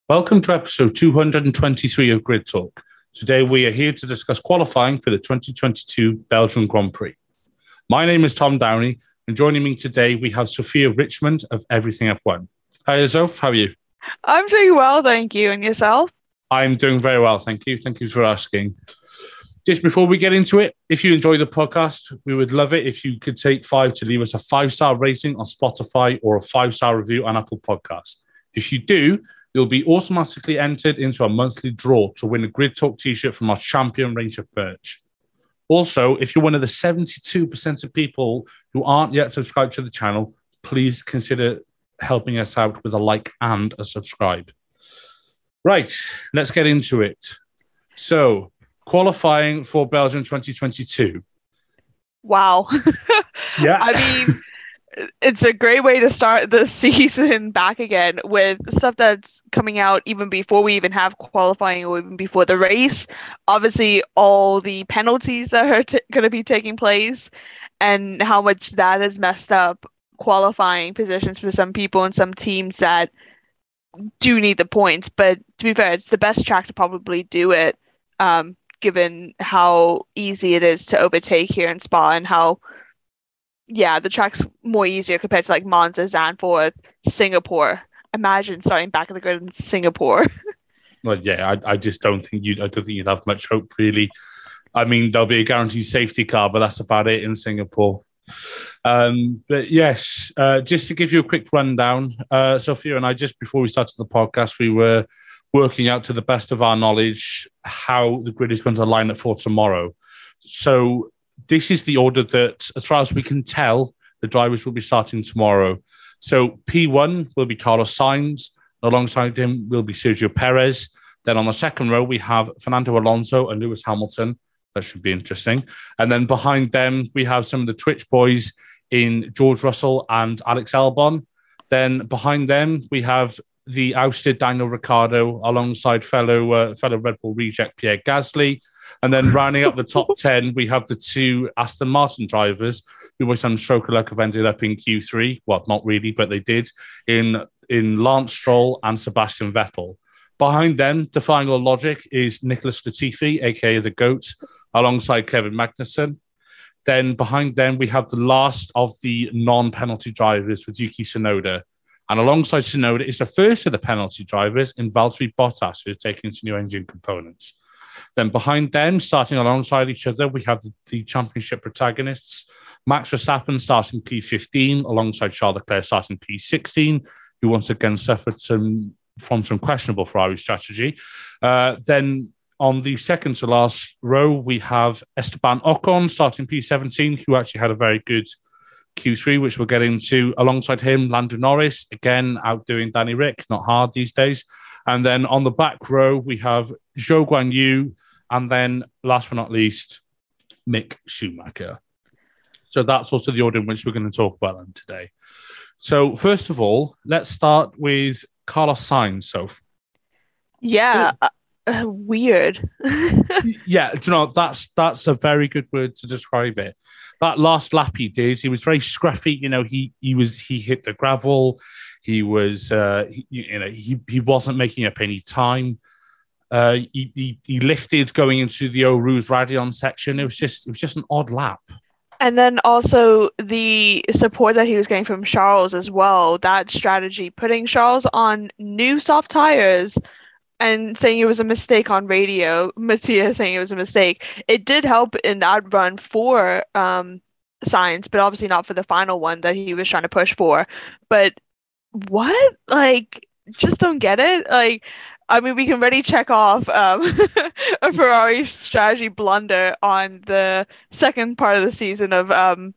Welcome to episode 223 of Grid Talk. Today we are here to discuss qualifying for the 2022 Belgian Grand Prix. My name is Tom Downey, and joining me today we have Sophia Richmond of Everything F1. Hi, Zoph, how are you? I'm doing well, thank you. And yourself? I'm doing very well, thank you. Thank you for asking. Just before we get into it, if you enjoy the podcast, we would love it if you could take 5 to leave us a 5-star rating on Spotify or a 5-star review on Apple Podcasts. If you do, you'll be automatically entered into a monthly draw to win a Grid Talk t-shirt from our champion range of merch. Also, if you're one of the 72% of people who aren't yet subscribed to the channel, please consider helping us out with a like and a subscribe. Right, let's get into it. So, qualifying for Belgium 2022. Wow. Yeah. I mean, it's a great way to start the season back again with stuff that's coming out even before we even have qualifying or even before the race. Obviously, all the penalties that are going to be taking place and how much that has messed up qualifying positions for some people and some teams that do need the points. But to be fair, it's the best track to probably do it, given how easy it is to overtake here in Spa and how the track's more easier compared to like Monza, Zandvoort, Singapore. Imagine starting back at the grid in Singapore. Well, yeah, I just don't think you'd have much hope, really. I mean, there'll be a guaranteed safety car, but that's about it in Singapore. But yes, just to give you a quick rundown, Sophia and I, just before we started the podcast, we were working out to the best of our knowledge how the grid is going to line up for tomorrow. So this is the order that, as far as we can tell, the drivers will be starting tomorrow. So P1 will be Carlos Sainz. Alongside him will be Sergio Perez. Then on the second row, we have Fernando Alonso and Lewis Hamilton. That should be interesting. And then behind them, we have some of the Twitch boys in George Russell and Alex Albon. Then behind them, we have the ousted Daniel Ricciardo alongside fellow Red Bull reject Pierre Gasly. And then rounding up the top 10, we have the two Aston Martin drivers who, by some stroke of luck, have ended up in Q3. Well, not really, but they did, in Lance Stroll and Sebastian Vettel. Behind them, defying all logic, is Nicholas Latifi, a.k.a. the GOAT, alongside Kevin Magnussen. Then behind them, we have the last of the non-penalty drivers with Yuki Tsunoda. And alongside Tsunoda is the first of the penalty drivers in Valtteri Bottas, who's taking some new engine components. Then behind them, starting alongside each other, we have the championship protagonists. Max Verstappen starting P15 alongside Charles Leclerc starting P16, who once again suffered from some questionable Ferrari strategy. Then on the second to last row, we have Esteban Ocon starting P17, who actually had a very good Q3, which we'll get into. Alongside him, Lando Norris, again, outdoing Danny Ric, not hard these days. And then on the back row, we have Zhou Guanyu, and then last but not least, Mick Schumacher. So that's also the order in which we're going to talk about them today. So first of all, let's start with Carlos Sainz, Soph. Yeah, weird. Yeah, do you know, that's a very good word to describe it. That last lap he did, he was very scruffy. You know, he hit the gravel. He was, he wasn't making up any time. He lifted going into the Eau Rouge Radion section. It was just an odd lap. And then also the support that he was getting from Charles as well. That strategy, putting Charles on new soft tires and saying it was a mistake on radio, Matthias saying it was a mistake. It did help in that run for Sainz, but obviously not for the final one that he was trying to push for. But what? Like, just don't get it. Like, I mean, we can already check off a Ferrari strategy blunder on the second part of the season of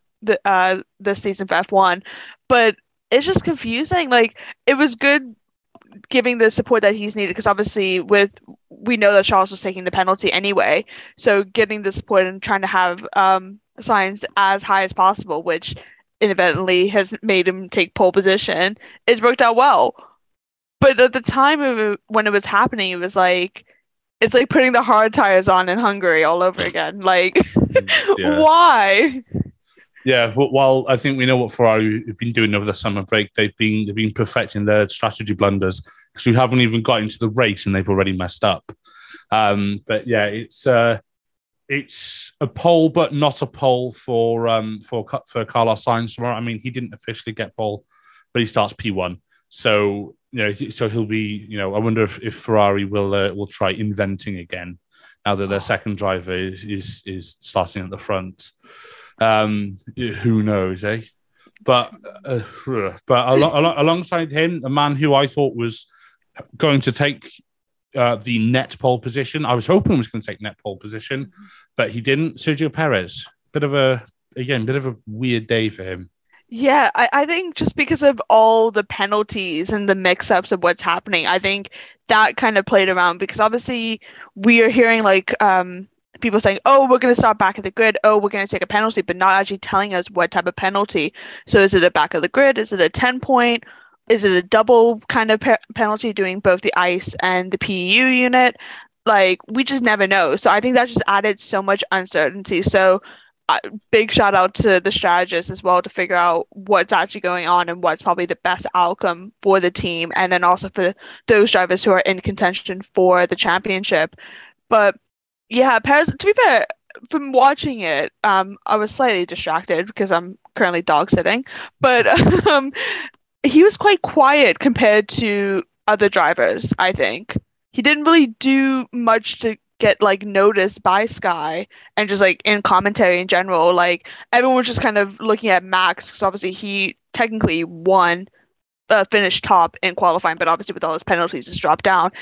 the season for F1, but it's just confusing. Like, it was good giving the support that he's needed because obviously we know that Charles was taking the penalty anyway, so getting the support and trying to have Sainz as high as possible, which inadvertently has made him take pole position, it's worked out well. But at the time of it, when it was happening, it was like, it's like putting the hard tires on in Hungary all over again. Like, why? Yeah, well, I think we know what Ferrari have been doing over the summer break. They've been perfecting their strategy blunders because we haven't even got into the race and they've already messed up. But yeah, it's a pole, but not a pole for Carlos Sainz tomorrow. I mean, he didn't officially get pole, but he starts P1, so so he'll be. I wonder if Ferrari will try inventing again now that their second driver is starting at the front. Who knows, eh? But alongside him, a man who I thought was going to take the net pole position. I was hoping he was going to take net pole position, but he didn't. Sergio Perez, bit of a weird day for him. Yeah, I think just because of all the penalties and the mix-ups of what's happening, I think that kind of played around, because obviously we are hearing people saying, oh, we're going to start back at the grid, oh, we're going to take a penalty, but not actually telling us what type of penalty. So is it a back of the grid? Is it a 10-point? Is it a double kind of penalty doing both the ICE and the PEU unit? We just never know. So I think that just added so much uncertainty. So big shout out to the strategists as well to figure out what's actually going on and what's probably the best outcome for the team, and then also for those drivers who are in contention for the championship. But yeah, Perez, to be fair, from watching it, I was slightly distracted because I'm currently dog sitting, but he was quite quiet compared to other drivers. I think he didn't really do much to get noticed by Sky, and just in commentary in general, everyone was just kind of looking at Max, because obviously he technically won, finished top in qualifying, but obviously with all his penalties has dropped down.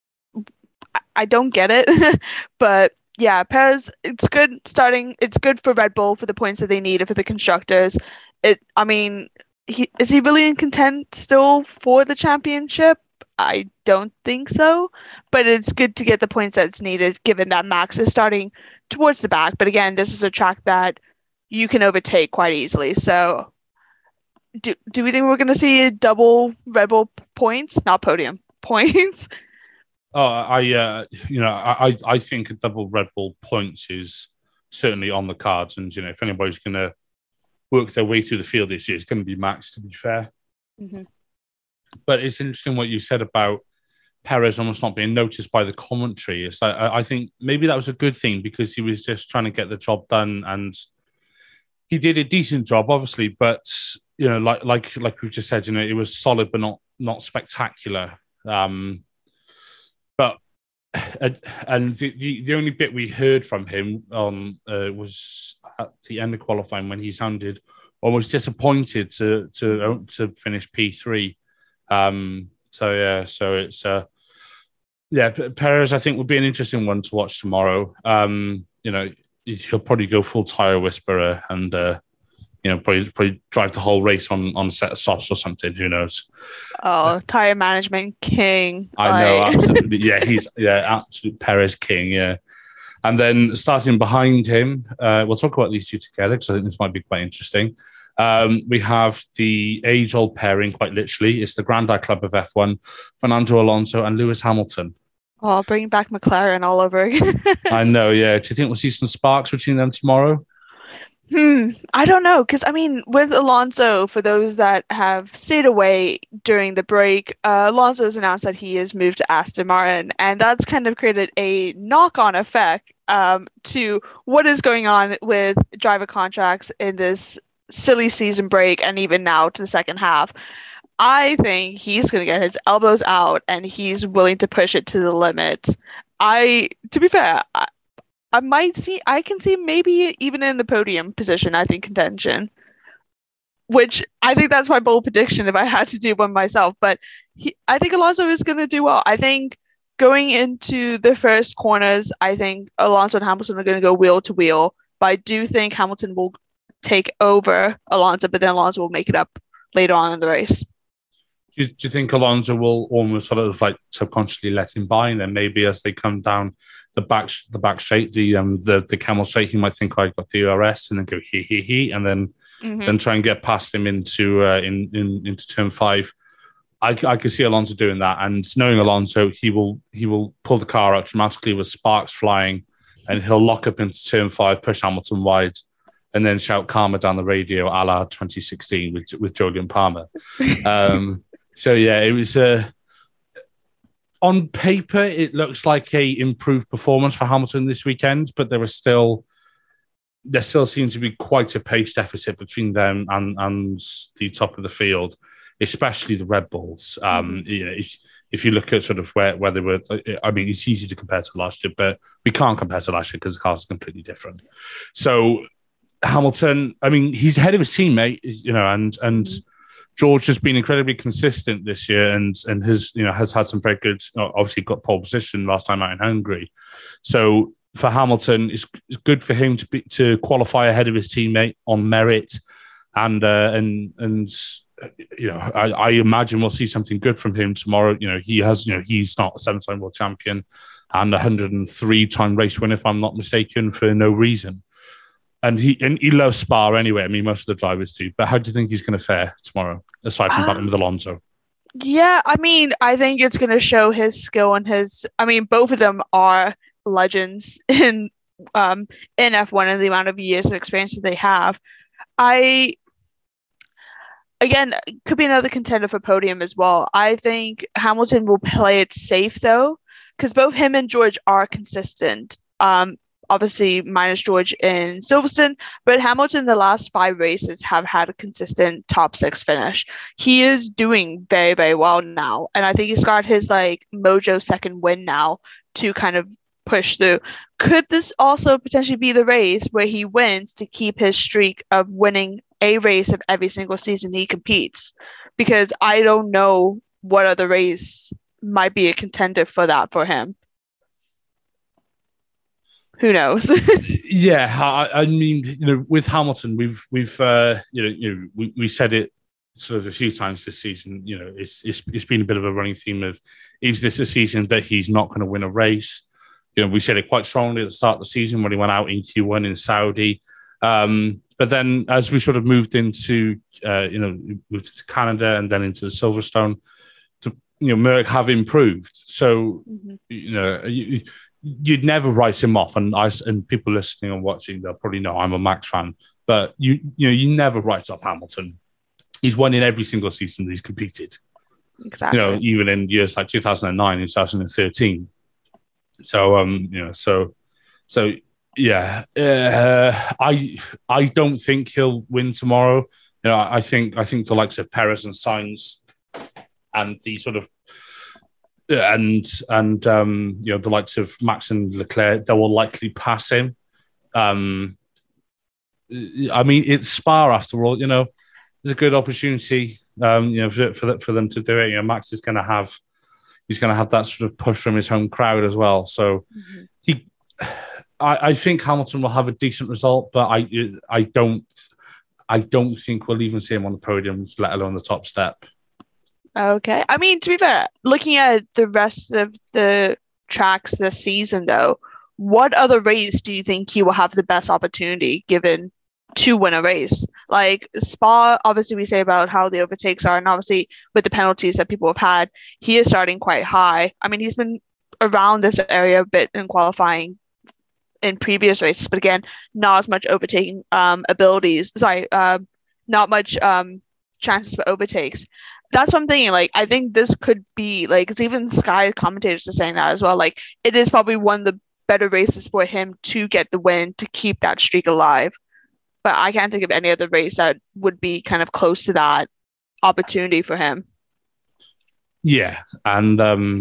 I don't get it. But yeah, Perez, it's good starting. It's good for Red Bull for the points that they needed for the constructors. Is he really in content still for the championship? I don't think so, but it's good to get the points that's needed, given that Max is starting towards the back. But again, this is a track that you can overtake quite easily. So do we think we're going to see a double Red Bull points, not podium points? Oh, I think a double Red Bull points is certainly on the cards. And, if anybody's going to work their way through the field this year, it's going to be Max, to be fair. Mm-hmm. But it's interesting what you said about Perez almost not being noticed by the commentary. It's I think maybe that was a good thing, because he was just trying to get the job done, and he did a decent job, obviously. But like we've just said, it was solid but not spectacular. But the only bit we heard from him was at the end of qualifying, when he sounded almost disappointed to finish P3. So it's Perez, I think, would be an interesting one to watch tomorrow. He'll probably go full tire whisperer and probably drive the whole race on a set of softs or something. Who knows? Oh, tire management king! I know, absolutely. Yeah, he's absolute Perez king. Yeah, and then starting behind him, we'll talk about these two together, because I think this might be quite interesting. We have the age-old pairing, quite literally. It's the Grandi Club of F1, Fernando Alonso and Lewis Hamilton. Oh, bring back McLaren all over again. I know, yeah. Do you think we'll see some sparks between them tomorrow? I don't know, because with Alonso, for those that have stayed away during the break, Alonso's announced that he has moved to Aston Martin, and that's kind of created a knock-on effect to what is going on with driver contracts in this silly season break, and even now to the second half. I think he's going to get his elbows out, and he's willing to push it to the limit. To be fair, I can see maybe even in the podium position, I think contention, which I think that's my bold prediction if I had to do one myself. But I think Alonso is going to do well. I think going into the first corners, I think Alonso and Hamilton are going to go wheel to wheel, but I do think Hamilton will take over Alonso, but then Alonso will make it up later on in the race. Do you think Alonso will almost sort of subconsciously let him by, and then maybe as they come down the back straight, the camel straight, he might think, I got DRS, and then go he, and then try and get past him into turn 5. I could see Alonso doing that, and knowing Alonso, he will pull the car out dramatically with sparks flying, and he'll lock up into turn 5, push Hamilton wide, and then shout karma down the radio, a la 2016 with Julian Palmer. So yeah, it was on paper, it looks like a improved performance for Hamilton this weekend, but there still seems to be quite a pace deficit between them and the top of the field, especially the Red Bulls. If you look at sort of where they were, I mean, it's easy to compare to last year, but we can't compare to last year because the cars are completely different. So Hamilton, I mean, he's ahead of his teammate, and George has been incredibly consistent this year and has had some very good, obviously got pole position last time out in Hungary. So for Hamilton, it's good for him to qualify ahead of his teammate on merit, and I imagine we'll see something good from him tomorrow. He's not a 7-time world champion and 103-time race winner, if I'm not mistaken, for no reason. And he loves Spa anyway. I mean, most of the drivers do. But how do you think he's going to fare tomorrow, aside from battling with Alonso? Yeah, I mean, I think it's going to show his skill and both of them are legends in F1 and the amount of years of experience that they have. Again, could be another contender for podium as well. I think Hamilton will play it safe, though, because both him and George are consistent. Obviously, minus George in Silverstone, but Hamilton, the last 5 races, have had a consistent top 6 finish. He is doing very, very well now, and I think he's got his mojo second win now to kind of push through. Could this also potentially be the race where he wins to keep his streak of winning a race of every single season he competes? Because I don't know what other race might be a contender for that for him. Who knows? Yeah, I mean, with Hamilton, we said it sort of a few times this season. It's been a bit of a running theme of, is this a season that he's not going to win a race? We said it quite strongly at the start of the season when he went out in Q1 in Saudi. But then as we sort of moved into Canada and then into the Silverstone, Merck have improved. So, you'd never write him off. And people listening and watching, they'll probably know I'm a Max fan. But, you never write off Hamilton. He's won in every single season that he's competed. Exactly. Even in years like 2009 and 2013. So, yeah, I don't think he'll win tomorrow. I think the likes of Perez and Sainz and the sort of the likes of Max and Leclerc, they will likely pass him. I mean, it's Spa after all. There's a good opportunity. For them to do it. Max is going to have. He's going to have that sort of push from his home crowd as well. So I think Hamilton will have a decent result, but I don't think we'll even see him on the podium, let alone the top step. Okay. I mean, to be fair, looking at the rest of the tracks this season, though, what other race do you think he will have the best opportunity given to win a race? Like Spa, obviously we say about how the overtakes are, and obviously with the penalties that people have had, he is starting quite high. I mean, he's been around this area a bit in qualifying in previous races, but again, not as much overtaking abilities. Not much chances for overtakes. That's what I'm thinking. I think this could be it's even Sky commentators are saying that as well. It is probably one of the better races for him to get the win to keep that streak alive. But I can't think of any other race that would be kind of close to that opportunity for him. Yeah, and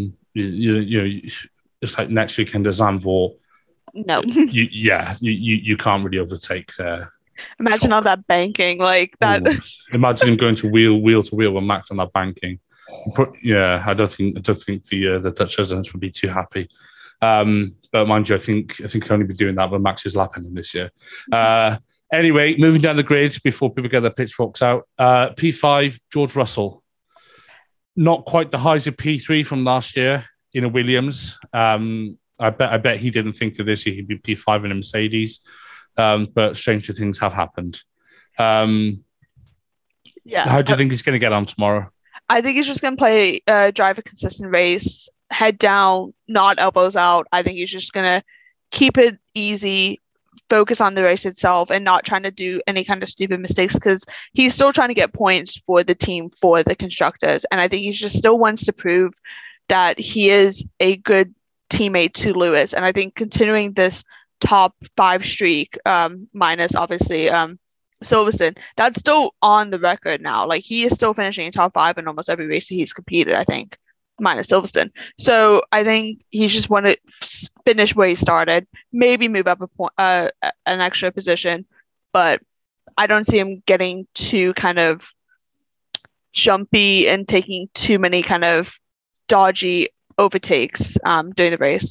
it's like next weekend at Zandvoort. No. You can't really overtake there. Imagine all that banking that. Ooh. Imagine him going to wheel to wheel with Max on that banking. Yeah, I don't think the Dutch residents would be too happy. But mind you, I think he'll only be doing that when Max is lapping him this year. Anyway, moving down the grades before people get their pitchforks out. P5, George Russell. Not quite the highs of P3 from last year in a Williams. I bet he didn't think that this year he'd be P5 in a Mercedes. But stranger things have happened. How do you think he's going to get on tomorrow? I think he's just going to drive a consistent race, head down, not elbows out. I think he's just going to keep it easy, focus on the race itself, and not trying to do any kind of stupid mistakes, because he's still trying to get points for the team, for the constructors. And I think he just still wants to prove that he is a good teammate to Lewis. And I think continuing this top 5 streak, minus obviously Silverstone, that's still on the record now. Like, he is still finishing in top 5 in almost every race that he's competed, I think, minus Silverstone. So I think he just want to finish where he started, maybe move up an extra position, but I don't see him getting too kind of jumpy and taking too many kind of dodgy overtakes during the race.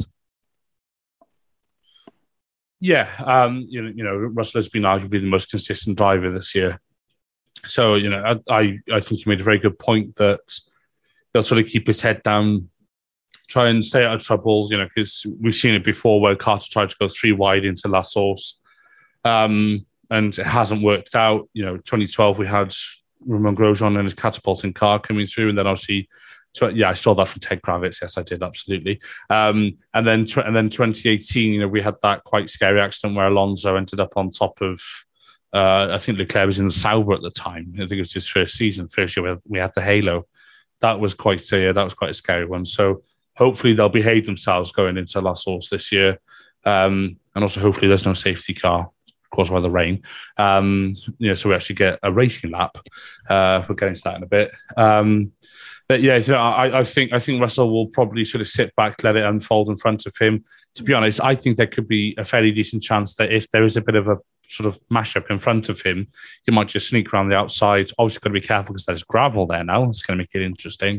Yeah, Russell has been arguably the most consistent driver this year. So, I think you made a very good point that they'll sort of keep his head down, try and stay out of trouble, because we've seen it before where Carter tried to go 3 wide into La Source, and it hasn't worked out. 2012, we had Romain Grosjean and his catapulting car coming through, and then obviously, I saw that from Ted Kravitz. Yes, I did, absolutely. And then 2018, we had that quite scary accident where Alonso ended up on top of, I think Leclerc was in the Sauber at the time. I think it was his first year we had the halo. That was quite a scary one. So hopefully they'll behave themselves going into La Source this year, and also hopefully there's no safety car caused by the rain. So we actually get a racing lap. We'll get into that in a bit. But yeah, I think Russell will probably sort of sit back, let it unfold in front of him. To be honest, I think there could be a fairly decent chance that if there is a bit of a sort of mashup in front of him, he might just sneak around the outside. Obviously, got to be careful because there's gravel there now. It's going to make it interesting.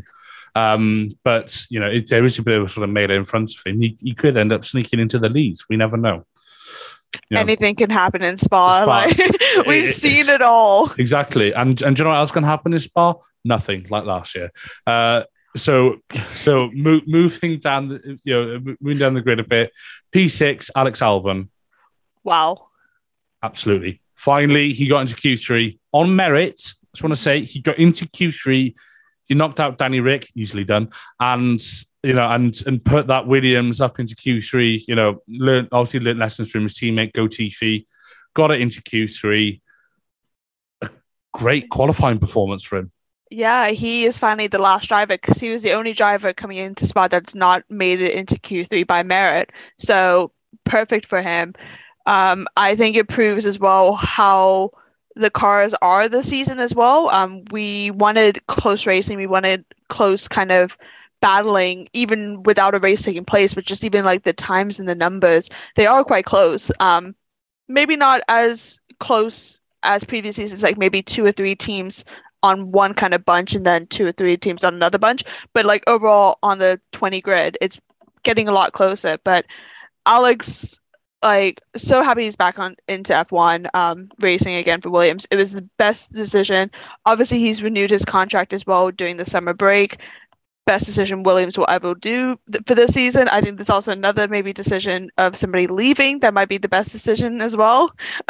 But if there is a bit of a sort of melee in front of him, he could end up sneaking into the lead. We never know. Anything can happen in Spa. We've seen it all. Exactly. And do you know what else can happen in Spa? Nothing, like last year. So moving down the grid a bit. P6, Alex Albon. Wow. Absolutely. Finally, he got into Q3 on merit. I just want to say he got into Q3. He knocked out Danny Rick, easily done, and put that Williams up into Q3. Learned lessons from his teammate Latifi, got it into Q3. A great qualifying performance for him. Yeah, he is finally the last driver because he was the only driver coming into Spa that's not made it into Q3 by merit. So perfect for him. I think it proves as well how the cars are this season as well. We wanted close racing. We wanted close kind of battling, even without a race taking place, but just even like the times and the numbers, they are quite close. Maybe not as close as previous seasons, like maybe 2 or 3 teams on one kind of bunch and then 2 or 3 teams on another bunch. But like overall on the 20 grid, it's getting a lot closer. But Alex, like, so happy he's back into F1 racing again for Williams. It was the best decision. Obviously, he's renewed his contract as well during the summer break. Best decision Williams will ever do for this season. I think there's also another maybe decision of somebody leaving that might be the best decision as well.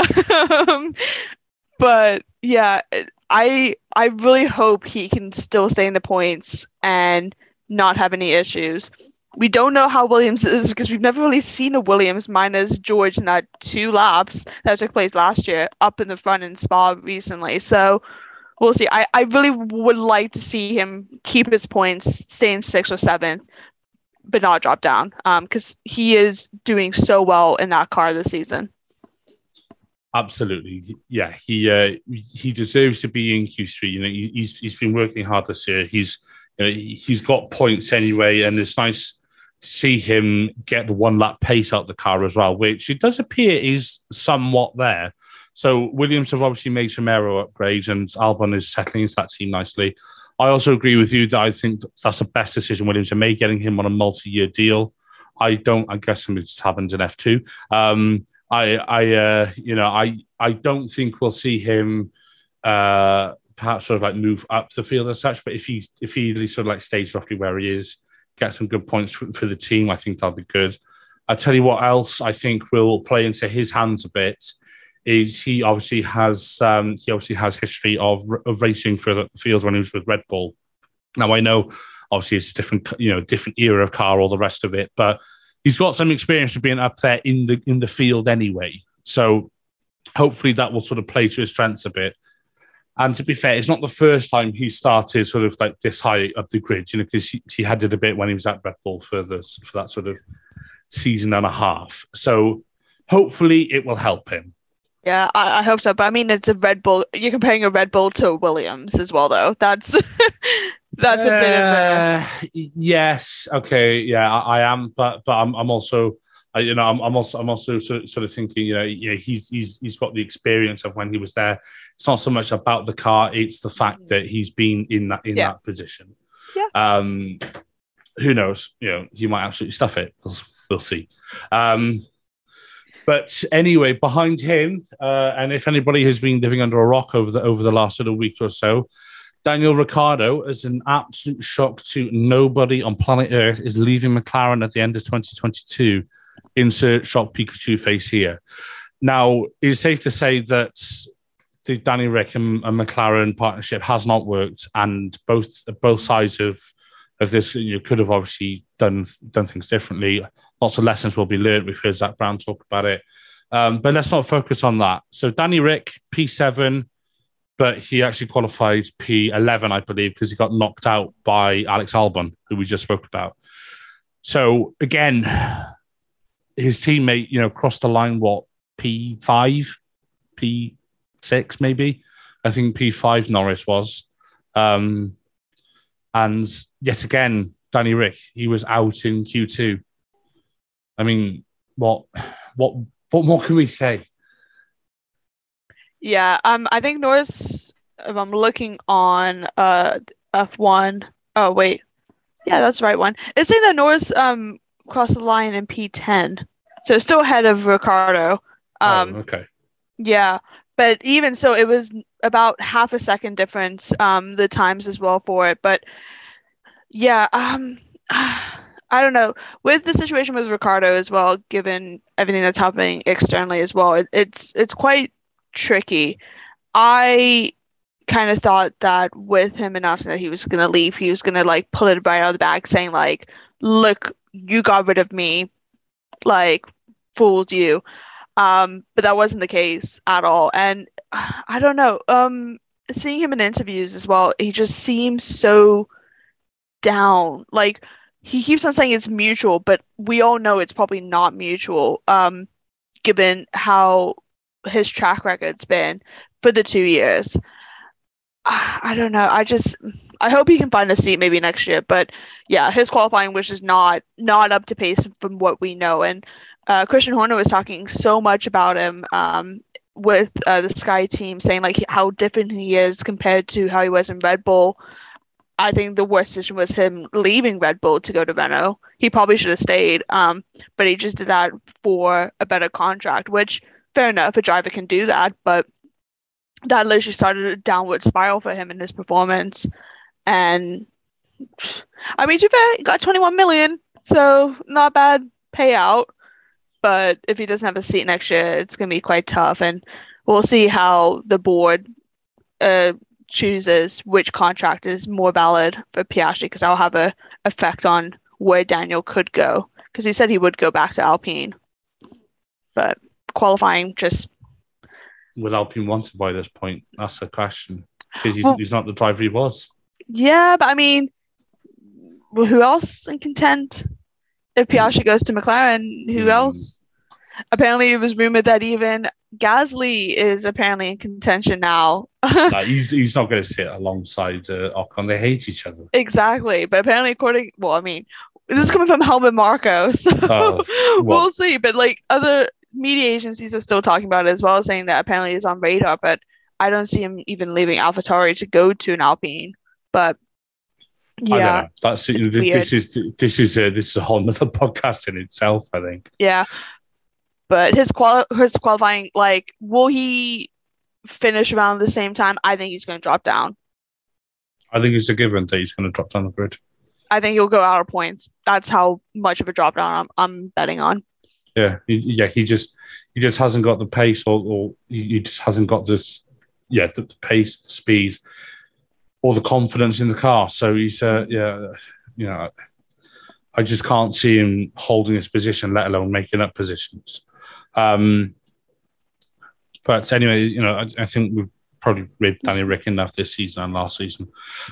But yeah, I really hope he can still stay in the points and not have any issues. We don't know how Williams is because we've never really seen a Williams minus George in that 2 laps that took place last year up in the front in Spa recently. So we'll see. I really would like to see him keep his points, stay in 6th or 7th, but not drop down because he is doing so well in that car this season. Absolutely, yeah. He deserves to be in Q3. He's been working hard this year. He's got points anyway, and it's nice to see him get the 1 lap pace out the car as well, which it does appear is somewhat there. So Williams have obviously made some aero upgrades, and Albon is settling into that team nicely. I also agree with you that I think that's the best decision Williams have made, getting him on a multi-year deal. I guess it just happens in F2. I don't think we'll see him perhaps sort of like move up the field as such, but if he sort of like stays roughly where he is, get some good points for the team, I think that'll be good. I'll tell you what else I think will play into his hands a bit is he obviously has history of racing for the fields when he was with Red Bull. Now I know obviously it's a different era of car, all the rest of it, but he's got some experience of being up there in the field anyway. So hopefully that will sort of play to his strengths a bit. And to be fair, it's not the first time he started sort of like this high up the grid, because he had it a bit when he was at Red Bull for that sort of season and a half. So hopefully it will help him. Yeah, I hope so. But I mean, it's a Red Bull. You're comparing a Red Bull to a Williams as well, though. That's a bit of a... Yes. Okay. Yeah, I am. But I'm also... I'm also sort of thinking, he's got the experience of when he was there. It's not so much about the car; it's the fact that he's been in that position. Yeah. Who knows? He might absolutely stuff it. We'll see. But anyway, behind him, and if anybody has been living under a rock over the last sort of week or so, Daniel Ricciardo, as an absolute shock to nobody on planet Earth, is leaving McLaren at the end of 2022. Insert shock Pikachu face here. Now, it's safe to say that the Danny Rick and McLaren partnership has not worked, and both sides of this could have obviously done things differently. Lots of lessons will be learned. We've heard Zach Brown talk about it. But let's not focus on that. So Danny Rick, P7, but he actually qualified P11, I believe, because he got knocked out by Alex Albon, who we just spoke about. So again, his teammate, crossed the line, P5, P6, maybe? I think P5 Norris was. And yet again, Danny Rick, he was out in Q2. I mean, what more can we say? Yeah, I think Norris, if I'm looking on F1, oh wait. Yeah, that's the right one. It's saying that Norris crossed the line in P10. So still ahead of Ricciardo. Okay. Yeah, but even so, it was about half a second difference, the times as well for it. But yeah, I don't know. With the situation with Ricciardo as well, given everything that's happening externally as well, it's quite tricky. I kind of thought that with him announcing that he was going to leave, he was going to like pull it right out of the bag, saying like, look, you got rid of me, like, fooled you. But that wasn't the case at all. And I don't know, seeing him in interviews as well, he just seems so down. Like, he keeps on saying it's mutual, but we all know it's probably not mutual, given how his track record's been for the 2 years. I don't know. I hope he can find a seat maybe next year. But yeah, his qualifying was just not up to pace from what we know. And Christian Horner was talking so much about him with the Sky team, saying like how different he is compared to how he was in Red Bull. I think the worst decision was him leaving Red Bull to go to Renault. He probably should have stayed, but he just did that for a better contract, which, fair enough, a driver can do that, but that literally started a downward spiral for him in his performance. And I mean, to be fair, he got 21 million, so not bad payout. But if he doesn't have a seat next year, it's going to be quite tough. And we'll see how the board chooses which contract is more valid for Piastri, because that'll have an effect on where Daniel could go. Because he said he would go back to Alpine. But qualifying just... Will Alpine want to by this point? That's the question. Because he's not the driver he was. Yeah, but I mean, who else in content? If Piastri goes to McLaren, who else? Apparently, it was rumored that even Gasly is apparently in contention now. No, he's not going to sit alongside Ocon. They hate each other. Exactly. But apparently, this is coming from Helmut Marko, so we'll see. But like, other media agencies are still talking about it as well, saying that apparently it's on radar, but I don't see him even leaving AlphaTauri to go to an Alpine. But yeah, I don't know. This is a whole nother podcast in itself, I think. Yeah, but his qualifying, like, will he finish around the same time? I think he's going to drop down. I think it's a given that he's going to drop down the grid. I think he'll go out of points. That's how much of a drop down I'm betting on. Yeah, he just hasn't got the pace, or he just hasn't got this. Yeah, the pace, the speed, or the confidence in the car. So he's I just can't see him holding his position, let alone making up positions. But anyway, I think we've probably ribbed Danny Rick enough this season and last season.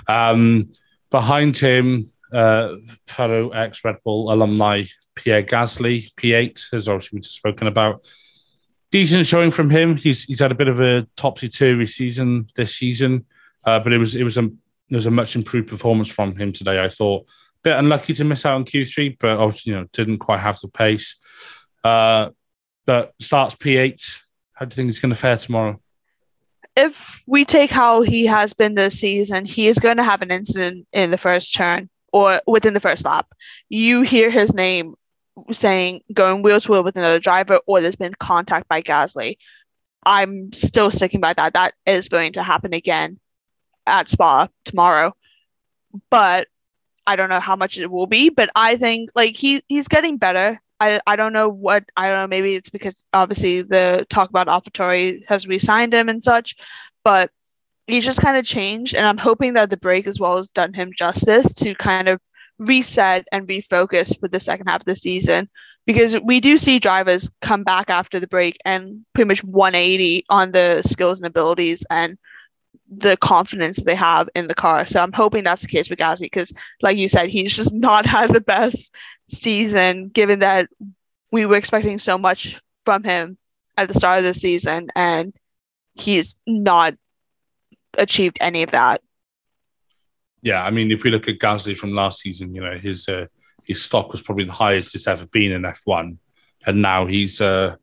Behind him, fellow ex-Red Bull alumni Pierre Gasly, P8, as obviously we've just spoken about. Decent showing from him. He's had a bit of a topsy-turvy season this season, but it was a much improved performance from him today. I thought bit unlucky to miss out on Q3, but obviously didn't quite have the pace. But starts P8. How do you think he's going to fare tomorrow? If we take how he has been this season, he is going to have an incident in the first turn or within the first lap. You hear his name saying going wheel to wheel with another driver, or there's been contact by Gasly. I'm still sticking by that. That is going to happen again at Spa tomorrow. But I don't know how much it will be, but I think he's getting better. I don't know, maybe it's because obviously the talk about AlphaTauri has re-signed him and such, but he's just kind of changed, and I'm hoping that the break as well has done him justice to kind of reset and refocus for the second half of the season, because we do see drivers come back after the break and pretty much 180 on the skills and abilities and the confidence they have in the car. So I'm hoping that's the case with Gasly, because like you said, he's just not had the best season, given that we were expecting so much from him at the start of the season, and he's not achieved any of that. Yeah, I mean, if we look at Gasly from last season, his stock was probably the highest it's ever been in F1, and now he's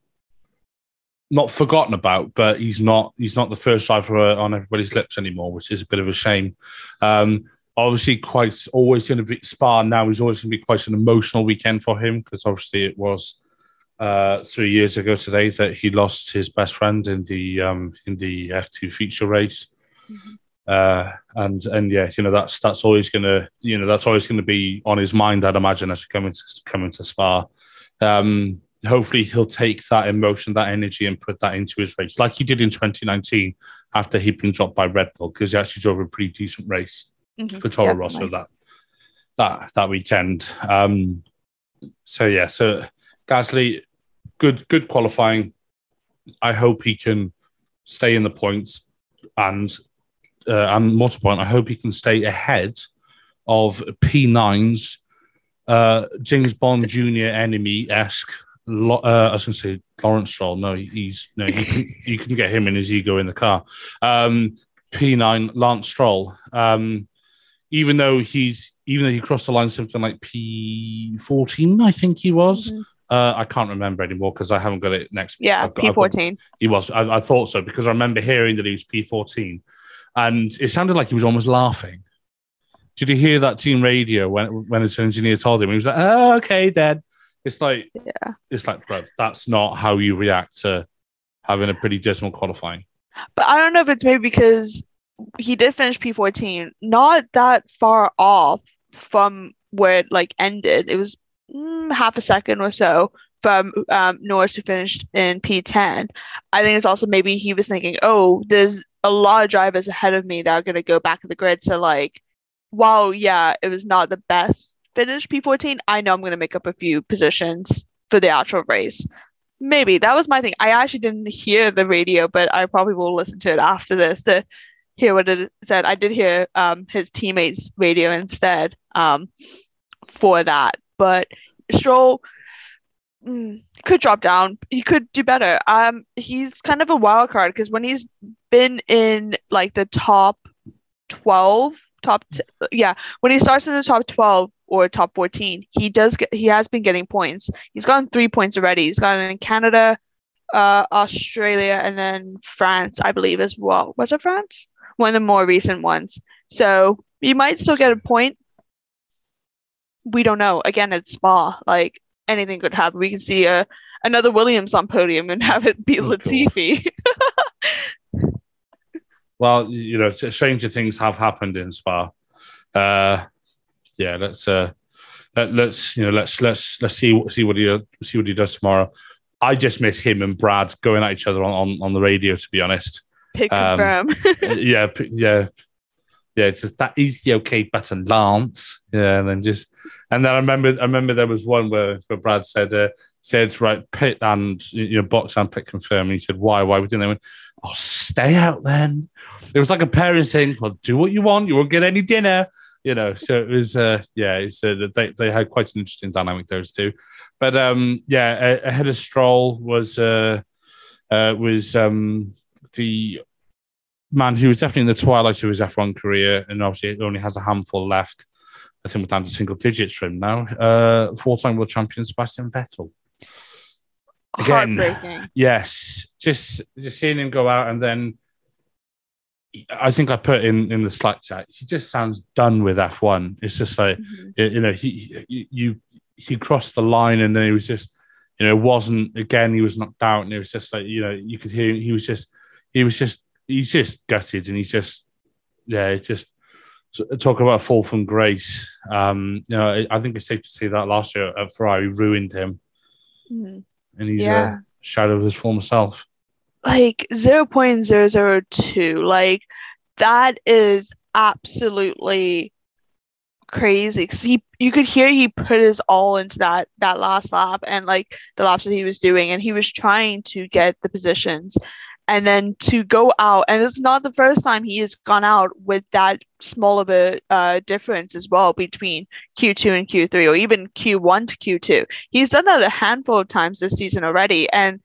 not forgotten about, but he's not the first driver on everybody's lips anymore, which is a bit of a shame. Obviously, always going to be Spa now. Is always going to be quite an emotional weekend for him, because obviously it was 3 years ago today that he lost his best friend in the F2 feature race. Mm-hmm. And yeah, that's always going to be on his mind, I'd imagine, as we come into Spa. Hopefully he'll take that emotion, that energy, and put that into his race, like he did in 2019 after he'd been dropped by Red Bull, because he actually drove a pretty decent race for Toro Rosso that weekend. So Gasly, good qualifying. I hope he can stay in the points, and more to the point, I hope he can stay ahead of P9's James Bond Jr. enemy-esque. I was going to say Lawrence Stroll. No, you can get him in his ego in the car. P9 Lance Stroll. Even though he crossed the line something like P14, I think he was. Mm-hmm. I can't remember anymore because I haven't got it next. Yeah, P14. He was. I thought so, because I remember hearing that he was P14, and it sounded like he was almost laughing. Did you hear that team radio when his engineer told him? He was like, "Oh, okay, Dad." It's like, bro, that's not how you react to having a pretty dismal qualifying. But I don't know if it's maybe because he did finish P14, not that far off from where it ended. It was half a second or so from Norris, who finished in P10. I think it's also maybe he was thinking, oh, there's a lot of drivers ahead of me that are going to go back to the grid. So while, yeah, it was not the best finish P14, I know I'm going to make up a few positions for the actual race. Maybe that was my thing. I actually didn't hear the radio, but I probably will listen to it after this to hear what it said. I did hear his teammates' radio instead for that. But Stroll could drop down. He could do better. He's kind of a wild card, because when he's been in the top 12, when he starts in the top 12 or top 14, he has been getting points. He's gotten 3 points already. He's gotten in Canada, Australia, and then France, I believe, as well. Was it France? One of the more recent ones. So you might still get a point. We don't know. Again, it's Spa. Anything could happen. We can see another Williams on podium and have it be Latifi. Well, stranger things have happened in Spa. Let's see what he does tomorrow. I just miss him and Brad going at each other on the radio, to be honest. Pick confirm. Yeah. Yeah, just that is the okay button, Lance. Yeah, and then I remember there was one where Brad said right, Pitt and box and Pitt confirmed. And he said, why we doing that? I went, oh, stay out then. It was like a parent saying, well, do what you want. You won't get any dinner. So it was they had quite an interesting dynamic, those two. But ahead of Stroll was the man who was definitely in the twilight of his F1 career, and obviously only has a handful left. I think we're down to single digits for him now. Four-time world champion Sebastian Vettel. Again, heartbreaking. Yes, just seeing him go out, and then I think I put in the Slack chat, he just sounds done with F1. It's just like, he crossed the line, and then he was just, he was knocked out, and it was just like, you could hear he's just gutted, and he's just talk about a fall from grace. I think it's safe to say that last year at Ferrari ruined him, and he's a shadow of his former self. Like 0.002, like that is absolutely crazy. Because you could hear he put his all into that last lap, and like the laps that he was doing, and he was trying to get the positions. And then to go out, and it's not the first time he has gone out with that small of a difference as well between Q2 and Q3, or even Q1 to Q2. He's done that a handful of times this season already. And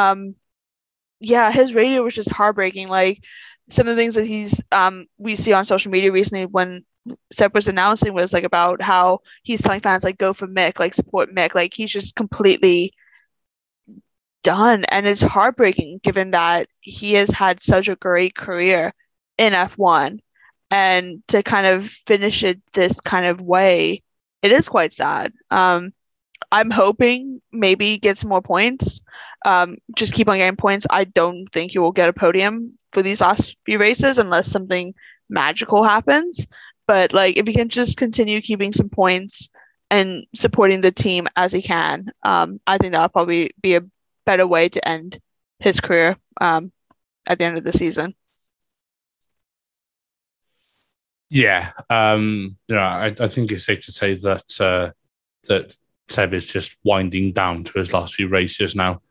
his radio was just heartbreaking. Like some of the things that we see on social media recently when Seb was announcing was like about how he's telling fans like go for Mick, like support Mick. Like he's just completely done, and it's heartbreaking given that he has had such a great career in F1, and to kind of finish it this kind of way, it is quite sad. I'm hoping maybe get some more points, just keep on getting points. I don't think he will get a podium for these last few races unless something magical happens, but like if he can just continue keeping some points and supporting the team as he can, I think that'll probably be a better way to end his career at the end of the season. Yeah, I think it's safe to say that that Seb is just winding down to his last few races now.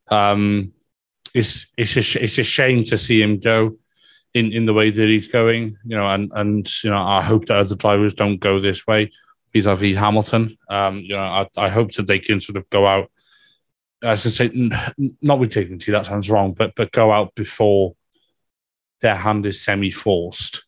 It's a shame to see him go in the way that he's going, and I hope that other drivers don't go this way vis-a-vis Hamilton. I hope that they can sort of go out, as I say, not with dignity, that sounds wrong, but go out before their hand is semi-forced.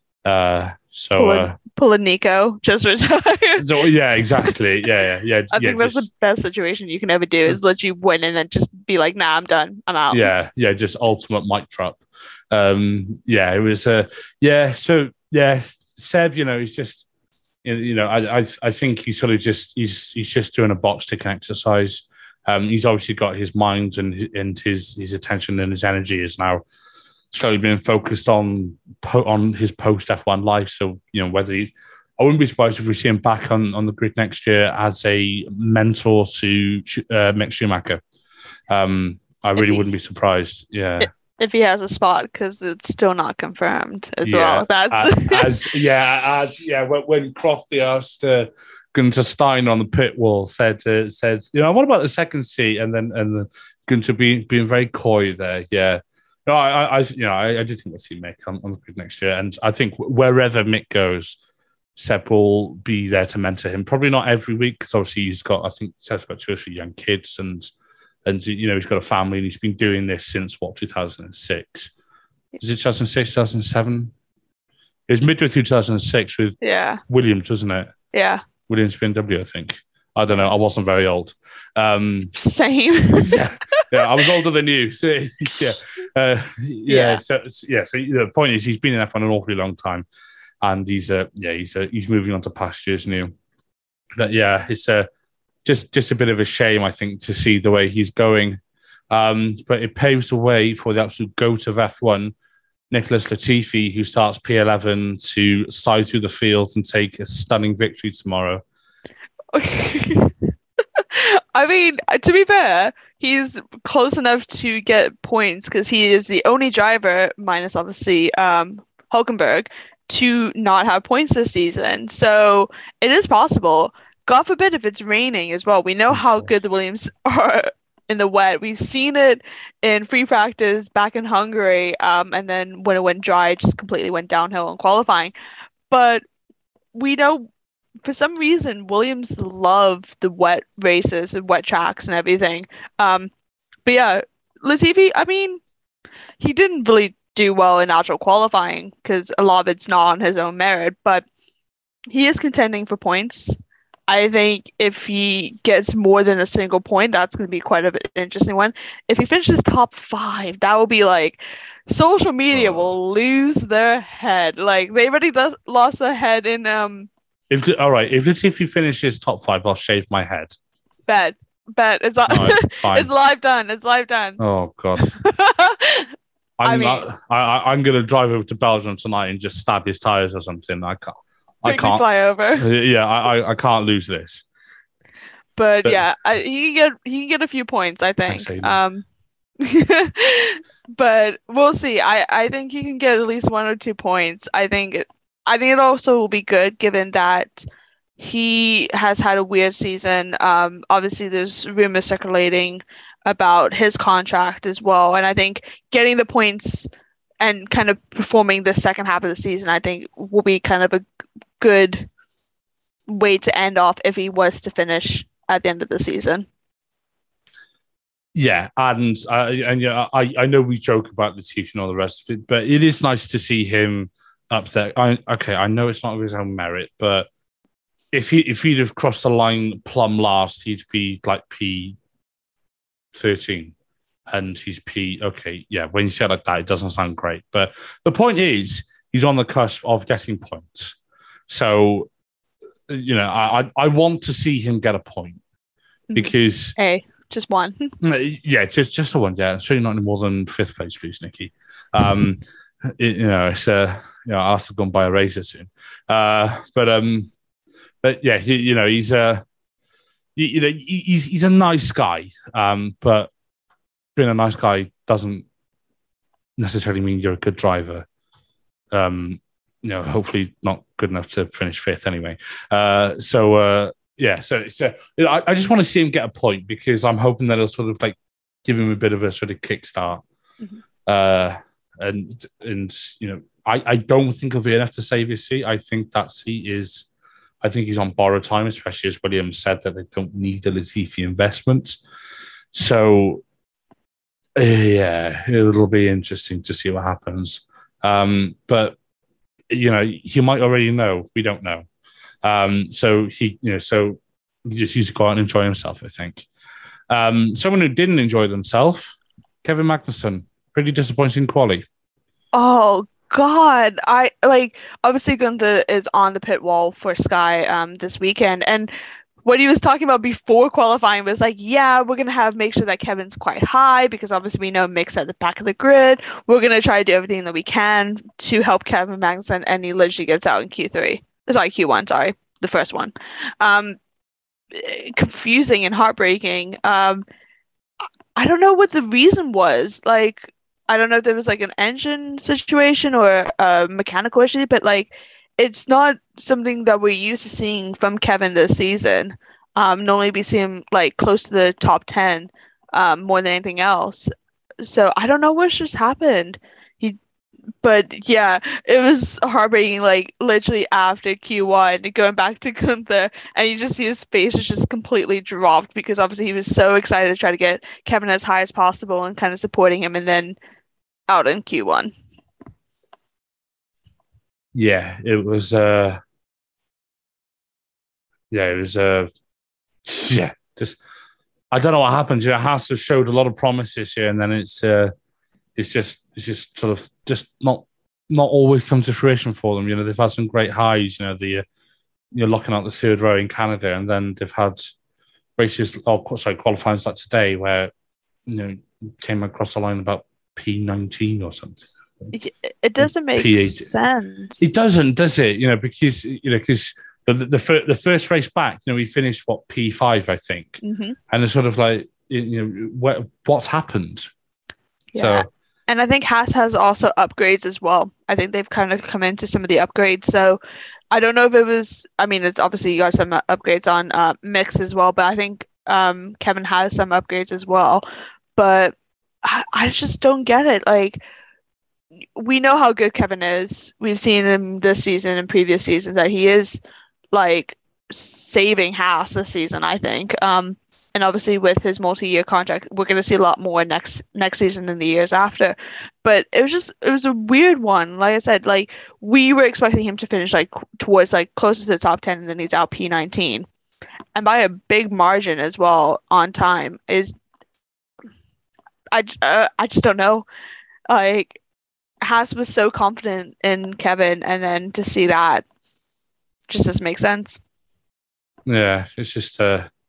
Pull a Nico, just retire. Yeah, exactly. Yeah. I think that's the best situation you can ever do, is let you win and then just be like, nah, I'm done, I'm out. Yeah, just ultimate mic drop. It was so Seb, he's just, I think he's sort of he's just doing a box tick exercise. He's obviously got his mind and his attention and his energy is now slowly being focused on his post F1 life. So I wouldn't be surprised if we see him back on the grid next year as a mentor to Mick Schumacher. I really wouldn't be surprised. Yeah. If he has a spot, because it's still not confirmed as well. That's when Crofty asked Gunter Steiner on the pit wall said, what about the second seat? And then Gunter being very coy there. Yeah. No, I do think we'll see Mick on the grid next year, and I think wherever Mick goes, Seb will be there to mentor him. Probably not every week, because obviously Seb's got 2 or 3 young kids, and he's got a family, and he's been doing this since 2006? Is it 2006, 2007? It was midway through 2006 with Williams, wasn't it? Yeah. Williams BMW, I think. I don't know. I wasn't very old. Same. I was older than you. So, So the point is, he's been in F1 an awfully long time, and he's moving on to pastures new. But it's just a bit of a shame, I think, to see the way he's going. But it paves the way for the absolute GOAT of F1, Nicholas Latifi, who starts P11 to side through the field and take a stunning victory tomorrow. I mean, to be fair, he's close enough to get points because he is the only driver, minus obviously Hulkenberg, to not have points this season. So it is possible. God forbid if it's raining as well. We know how good the Williams are in the wet. We've seen it in free practice back in Hungary, and then when it went dry, it just completely went downhill in qualifying. But we know for some reason Williams love the wet races and wet tracks and everything. But yeah, Latifi, I mean, he didn't really do well in actual qualifying because a lot of it's not on his own merit, but he is contending for points. I think if he gets more than a single point, that's going to be quite an interesting one. If he finishes top 5, that will be like social media will lose their head. Like they already lost their head in If Latifi finishes top 5, I'll shave my head. Bet it's not. No, it's live done. It's live done. Oh god. I'm gonna drive over to Belgium tonight and just stab his tires or something. I can't fly over. Yeah, I can't lose this. But yeah, he can get a few points, I think. But we'll see. I think he can get at least 1 or 2 points. I think it also will be good given that he has had a weird season. Obviously, there's rumors circulating about his contract as well. And I think getting the points and kind of performing the second half of the season, I think will be kind of a good way to end off if he was to finish at the end of the season. Yeah, and I know we joke about the Chiefs and all the rest of it, but it is nice to see him up there. I know it's not of his own merit, but if he'd have crossed the line plumb last, he'd be like P13, and he's P. Okay, yeah. When you say it like that, it doesn't sound great, but the point is, he's on the cusp of getting points. So, I want to see him get a point because just one. Yeah, just the one. Yeah, certainly not any more than 5th place, please, Nikki. It's I'll have to go and buy a razor soon. But yeah, he's a nice guy. But being a nice guy doesn't necessarily mean you're a good driver. Hopefully not good enough to finish 5th anyway. So I just want to see him get a point because I'm hoping that it'll sort of like give him a bit of a sort of kickstart. And I don't think it'll be enough to save his seat. I think that seat is, I think he's on borrowed time, especially as Williams said that they don't need the Latifi investment. So yeah, it'll be interesting to see what happens. But he might already know. We don't know. So he just needs to go out and enjoy himself, I think. Someone who didn't enjoy themselves, Kevin Magnussen, pretty disappointing quali. Oh God, obviously Gunther is on the pit wall for Sky this weekend, and what he was talking about before qualifying was like, yeah, we're gonna make sure that Kevin's quite high because obviously we know Mick's at the back of the grid. We're gonna try to do everything that we can to help Kevin Magnussen, and he literally gets out in Q1, sorry, the first one. Confusing and heartbreaking. I don't know what the reason was. Like, I don't know if there was like an engine situation or a mechanical issue, but like it's not something that we're used to seeing from Kevin this season. Normally we see him like close to the top 10 more than anything else. So I don't know what just happened. But yeah, it was heartbreaking, like literally after Q1 going back to Gunther, and you just see his face is just completely dropped because obviously he was so excited to try to get Kevin as high as possible and kind of supporting him, and then out in Q1. Yeah, it was just I don't know what happened. Haas has showed a lot of promises here, and then it's just sort of just not always come to fruition for them. They've had some great highs. You're locking out the 3rd row in Canada, and then they've had races, qualifying like today, where came across the line about P19 or something. It doesn't make sense. It doesn't, does it? Because the first race back, we finished P5, I think, and it's sort of like what's happened. Yeah. So And I think Haas has also upgrades as well. I think they've kind of come into some of the upgrades. So I don't know if it was, I mean, it's obviously you got some upgrades on Mix as well, but I think Kevin has some upgrades as well. But I just don't get it. Like, we know how good Kevin is. We've seen him this season and previous seasons that he is like saving Haas this season, I think. And obviously with his multi-year contract, we're going to see a lot more next season than the years after. But it was a weird one. Like I said, like we were expecting him to finish like towards like closest to the top 10, and then he's out P19, and by a big margin as well on time. I just don't know. Like Haas was so confident in Kevin, and then to see that just doesn't make sense. Yeah, it's just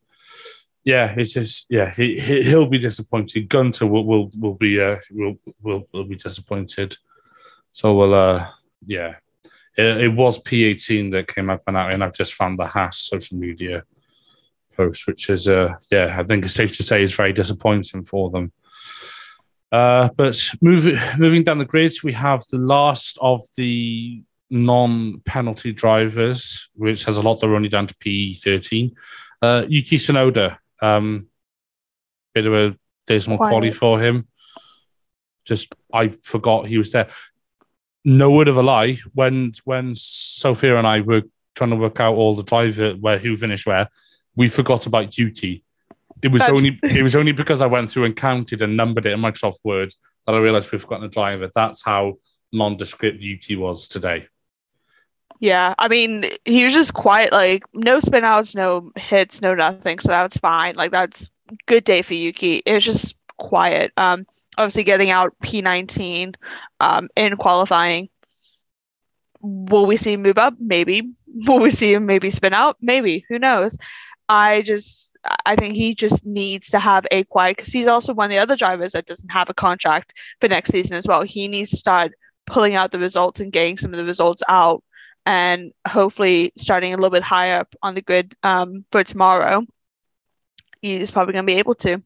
he'll be disappointed. Gunter will be disappointed. So it was P18 that came up, and I've just found the Haas social media post, which is I think it's safe to say is very disappointing for them. But moving down the grids, we have the last of the non-penalty drivers, which has a lot that are only down to P13. Yuki Tsunoda, bit of a dismal quality for him. Just I forgot he was there. No word of a lie. When Sophia and I were trying to work out all the driver who finished where, we forgot about Yuki. It was only because I went through and counted and numbered it in Microsoft Word that I realized we've forgotten a driver. That's how nondescript Yuki was today. Yeah, I mean, he was just quiet, like no spin outs, no hits, no nothing. So that's fine. Like that's good day for Yuki. It was just quiet. Obviously getting out P19 in qualifying. Will we see him move up? Maybe. Will we see him maybe spin out? Maybe. Who knows? I think he just needs to have a quiet, because he's also one of the other drivers that doesn't have a contract for next season as well. He needs to start pulling out the results and getting some of the results out, and hopefully starting a little bit higher up on the grid for tomorrow. He's probably going to be able to.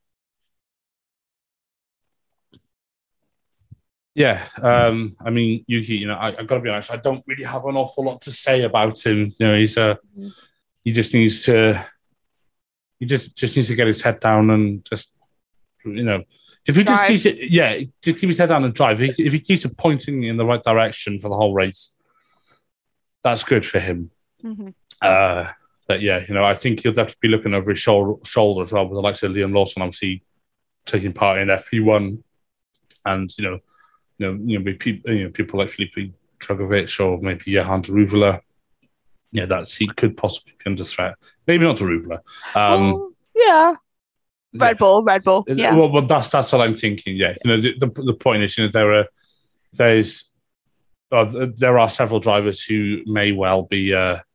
Yeah, I mean, Yuki, I've got to be honest, I don't really have an awful lot to say about him. He just needs to get his head down and just, if he just keeps it, just keep his head down and drive. If he keeps it pointing in the right direction for the whole race, that's good for him. Mm-hmm. But I think he'll have to be looking over his shoulder as well, with the likes of Liam Lawson obviously taking part in FP1, and people like Felipe Drugovich or maybe Johan Daruvula. Yeah, that seat could possibly be under threat. Maybe not Daruvula. Red Bull. Yeah. Well, that's what I'm thinking. Yeah, the point is, there are several drivers who may well be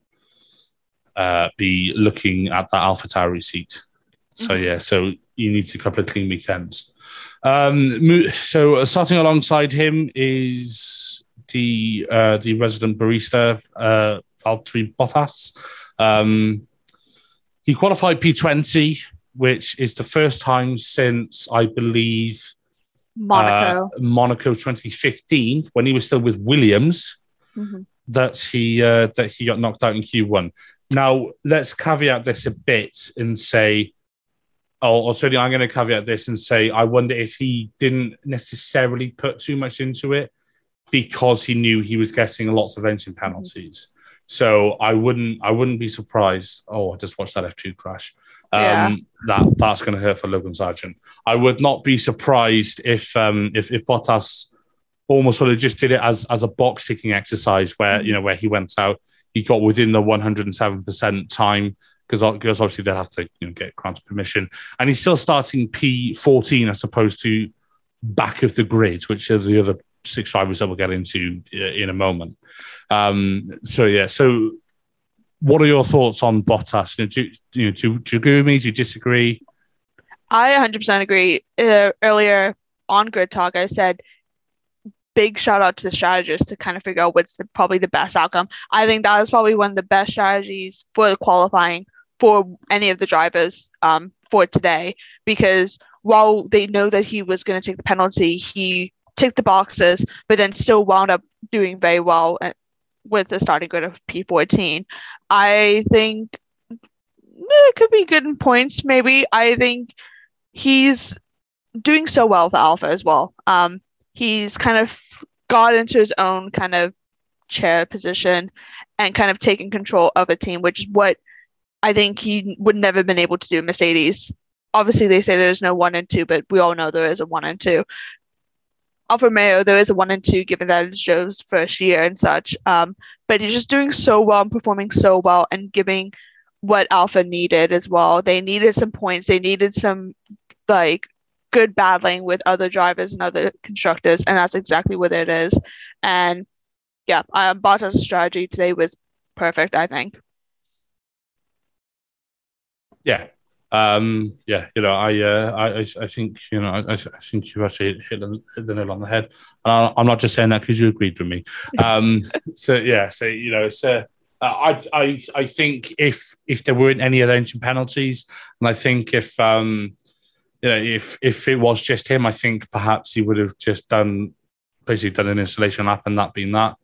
looking at that AlphaTauri seat. So so he needs a couple of clean weekends. So starting alongside him is the resident barista, Valtteri Bottas. He qualified P20, which is the first time since, I believe, Monaco 2015, when he was still with Williams, that he got knocked out in Q1. Now, let's caveat this a bit and say, certainly I'm going to caveat this and say, I wonder if he didn't necessarily put too much into it because he knew he was getting lots of engine penalties. So I wouldn't be surprised. I just watched that F2 crash. That's going to hurt for Logan Sargent. I would not be surprised if Bottas almost sort of just did it as a box ticking exercise, where where he went out, he got within the 107% time, because obviously they'll have to get granted permission, and he's still starting P14 as opposed to back of the grid, which is the other 6 drivers that we'll get into in a moment. So what are your thoughts on Bottas? Do you agree with me? Do you disagree? I 100% agree. Earlier on Grid Talk, I said big shout out to the strategist to kind of figure out what's probably the best outcome. I think that is probably one of the best strategies for the qualifying for any of the drivers for today, because while they know that he was going to take the penalty, he tick the boxes, but then still wound up doing very well with the starting grid of P14. I think it could be good in points, maybe. I think he's doing so well for Alpha as well. He's kind of got into his own kind of chair position and kind of taken control of a team, which is what I think he would never have been able to do in Mercedes. Obviously, they say there's no 1 and 2, but we all know there is a 1 and 2. Alfa Romeo, there is a 1 and 2, given that it's Zhou's first year and such. But he's just doing so well and performing so well and giving what Alpha needed as well. They needed some points. They needed some good battling with other drivers and other constructors, and that's exactly what it is. And yeah, Bottas' strategy today was perfect, I think. Yeah. I think I think you actually hit the nail on the head. And I'm not just saying that because you agreed with me. I think if there weren't any other engine penalties, and I think if it was just him, I think perhaps he would have just done an installation lap and that being that.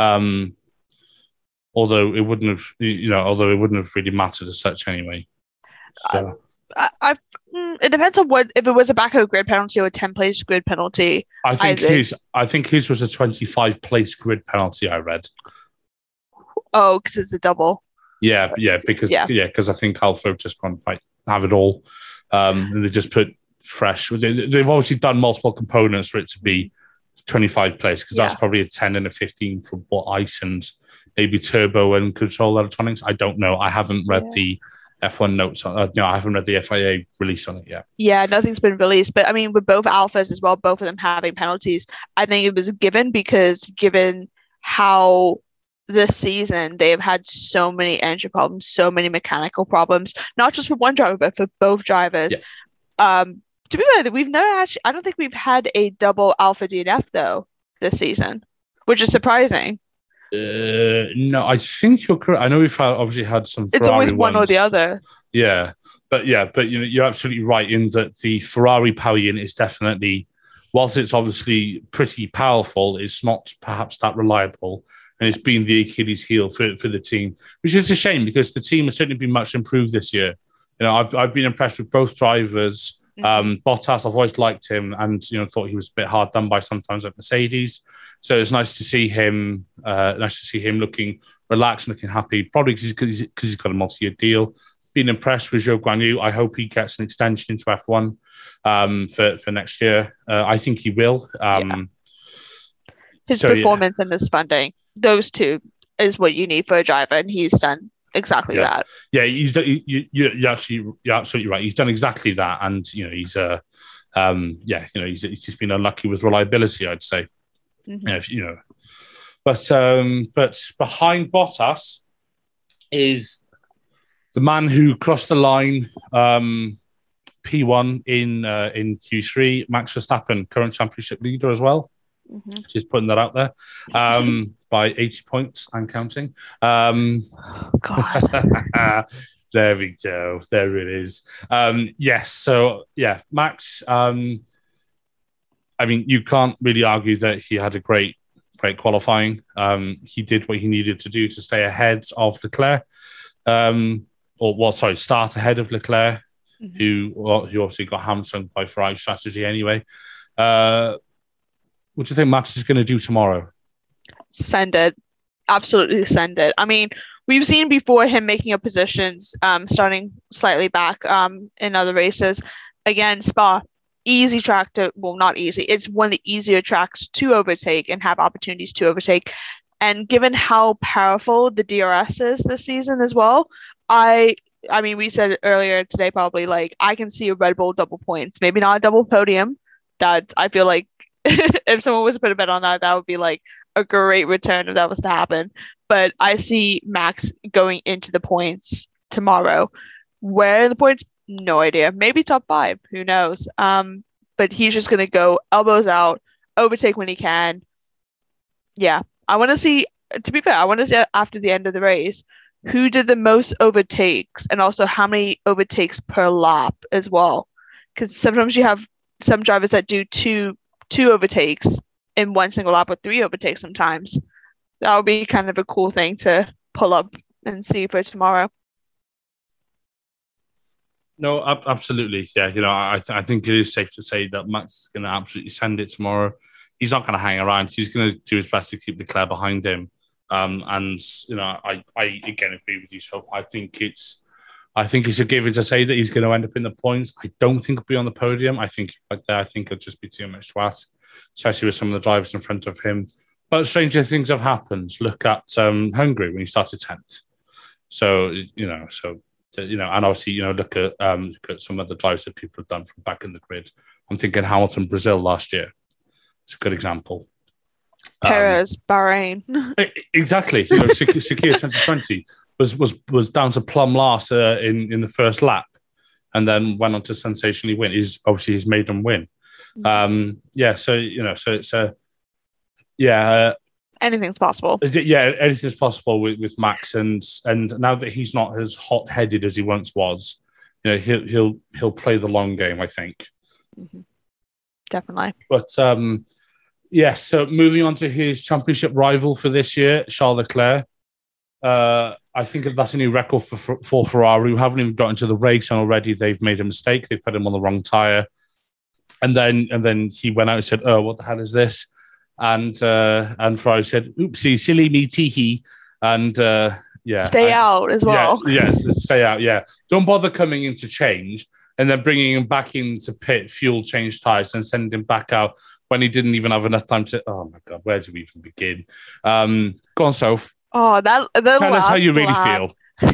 Although it wouldn't have really mattered as such anyway. So. It depends on if it was a back-out grid penalty or a 10-place grid penalty. I think his was a 25-place grid penalty. I read. Oh, because it's a double. Because I think Alfa just gone have it all, and they just put fresh. They've obviously done multiple components for it to be 25 place because that's probably a 10 and a 15 for what ice and maybe turbo and control electronics. I don't know. I haven't read the F1 notes on. I haven't read the FIA release on it yet. Yeah, nothing's been released. But I mean, with both Alphas as well, both of them having penalties, I think it was given how this season they have had so many engine problems, so many mechanical problems, not just for one driver, but for both drivers. Yeah. To be fair, we've never actually. I don't think we've had a double Alpha DNF though this season, which is surprising. No, I think you're correct. I know we've obviously had some Ferrari. It's always one or the other. Yeah, but you're absolutely right in that the Ferrari power unit is definitely, whilst it's obviously pretty powerful, it's not perhaps that reliable, and it's been the Achilles heel for the team, which is a shame because the team has certainly been much improved this year. I've been impressed with both drivers. Bottas, I've always liked him, and thought he was a bit hard done by sometimes at Mercedes. So it's nice to see him. Looking relaxed, looking happy. Probably because he's got a multi-year deal. Been impressed with Zhou Guanyu. I hope he gets an extension into F1 for next year. I think he will. His performance and his funding, those two, is what you need for a driver, and he's done exactly that. Yeah, you're absolutely right. He's done exactly that, and he's just been unlucky with reliability, I'd say. Mm-hmm. But behind Bottas is the man who crossed the line P1 in Q3, Max Verstappen, current championship leader as well. Mm-hmm. Just putting that out there. By 80 points and counting. God. There we go. There it is. Yes. So, yeah, Max, you can't really argue that he had a great qualifying. He did what he needed to do to stay ahead of Leclerc. Start ahead of Leclerc, mm-hmm. who obviously got hamstrung by Ferrari strategy anyway. What do you think Max is going to do tomorrow? Send it. Absolutely send it. I mean, we've seen before him making up positions, starting slightly back in other races. Again, Spa, easy track to, well, not easy. It's one of the easier tracks to overtake and have opportunities to overtake. And given how powerful the DRS is this season as well, I mean, we said earlier today probably, I can see a Red Bull double points. Maybe not a double podium. That I feel like if someone was to put a bet on that, that would be a great return if that was to happen. But I see Max going into the points tomorrow. Where the points? No idea. Maybe top 5. Who knows? But he's just going to go elbows out, overtake when he can. Yeah. I want to see, to be fair, after the end of the race, who did the most overtakes and also how many overtakes per lap as well. Because sometimes you have some drivers that do two overtakes in one single lap with 3 overtakes sometimes. That would be kind of a cool thing to pull up and see for tomorrow. No, absolutely. Yeah, I think it is safe to say that Max is going to absolutely send it tomorrow. He's not going to hang around. He's going to do his best to keep Leclerc behind him. And I again agree with you. So I think it's a given to say that he's going to end up in the points. I don't think he'll be on the podium. I think it'll just be too much to ask, especially with some of the drivers in front of him. But stranger things have happened. Look at Hungary when he started 10th. So and obviously look at some of the drives that people have done from back in the grid. I'm thinking Hamilton, Brazil last year. It's a good example. Perez, Bahrain. Exactly. Sakhir 2020 was down to plumb last in the first lap, and then went on to sensationally win. He's maiden win. Anything's possible. Yeah, anything's possible with Max, and now that he's not as hot-headed as he once was, he'll play the long game, I think. Mm-hmm. Definitely. But so moving on to his championship rival for this year, Charles Leclerc. I think that's a new record for Ferrari, who haven't even got into the race, and already they've made a mistake. They've put him on the wrong tyre, and then he went out and said, "Oh, what the hell is this?" And Ferrari said, "Oopsie, silly me, teehee," and stay out as well. Yes, stay out. Yeah, don't bother coming in to change, and then bringing him back into pit, fuel, change tires, and send him back out when he didn't even have enough time to. Oh my God, where do we even begin? Go on, Soph. Oh, tell us how you really feel.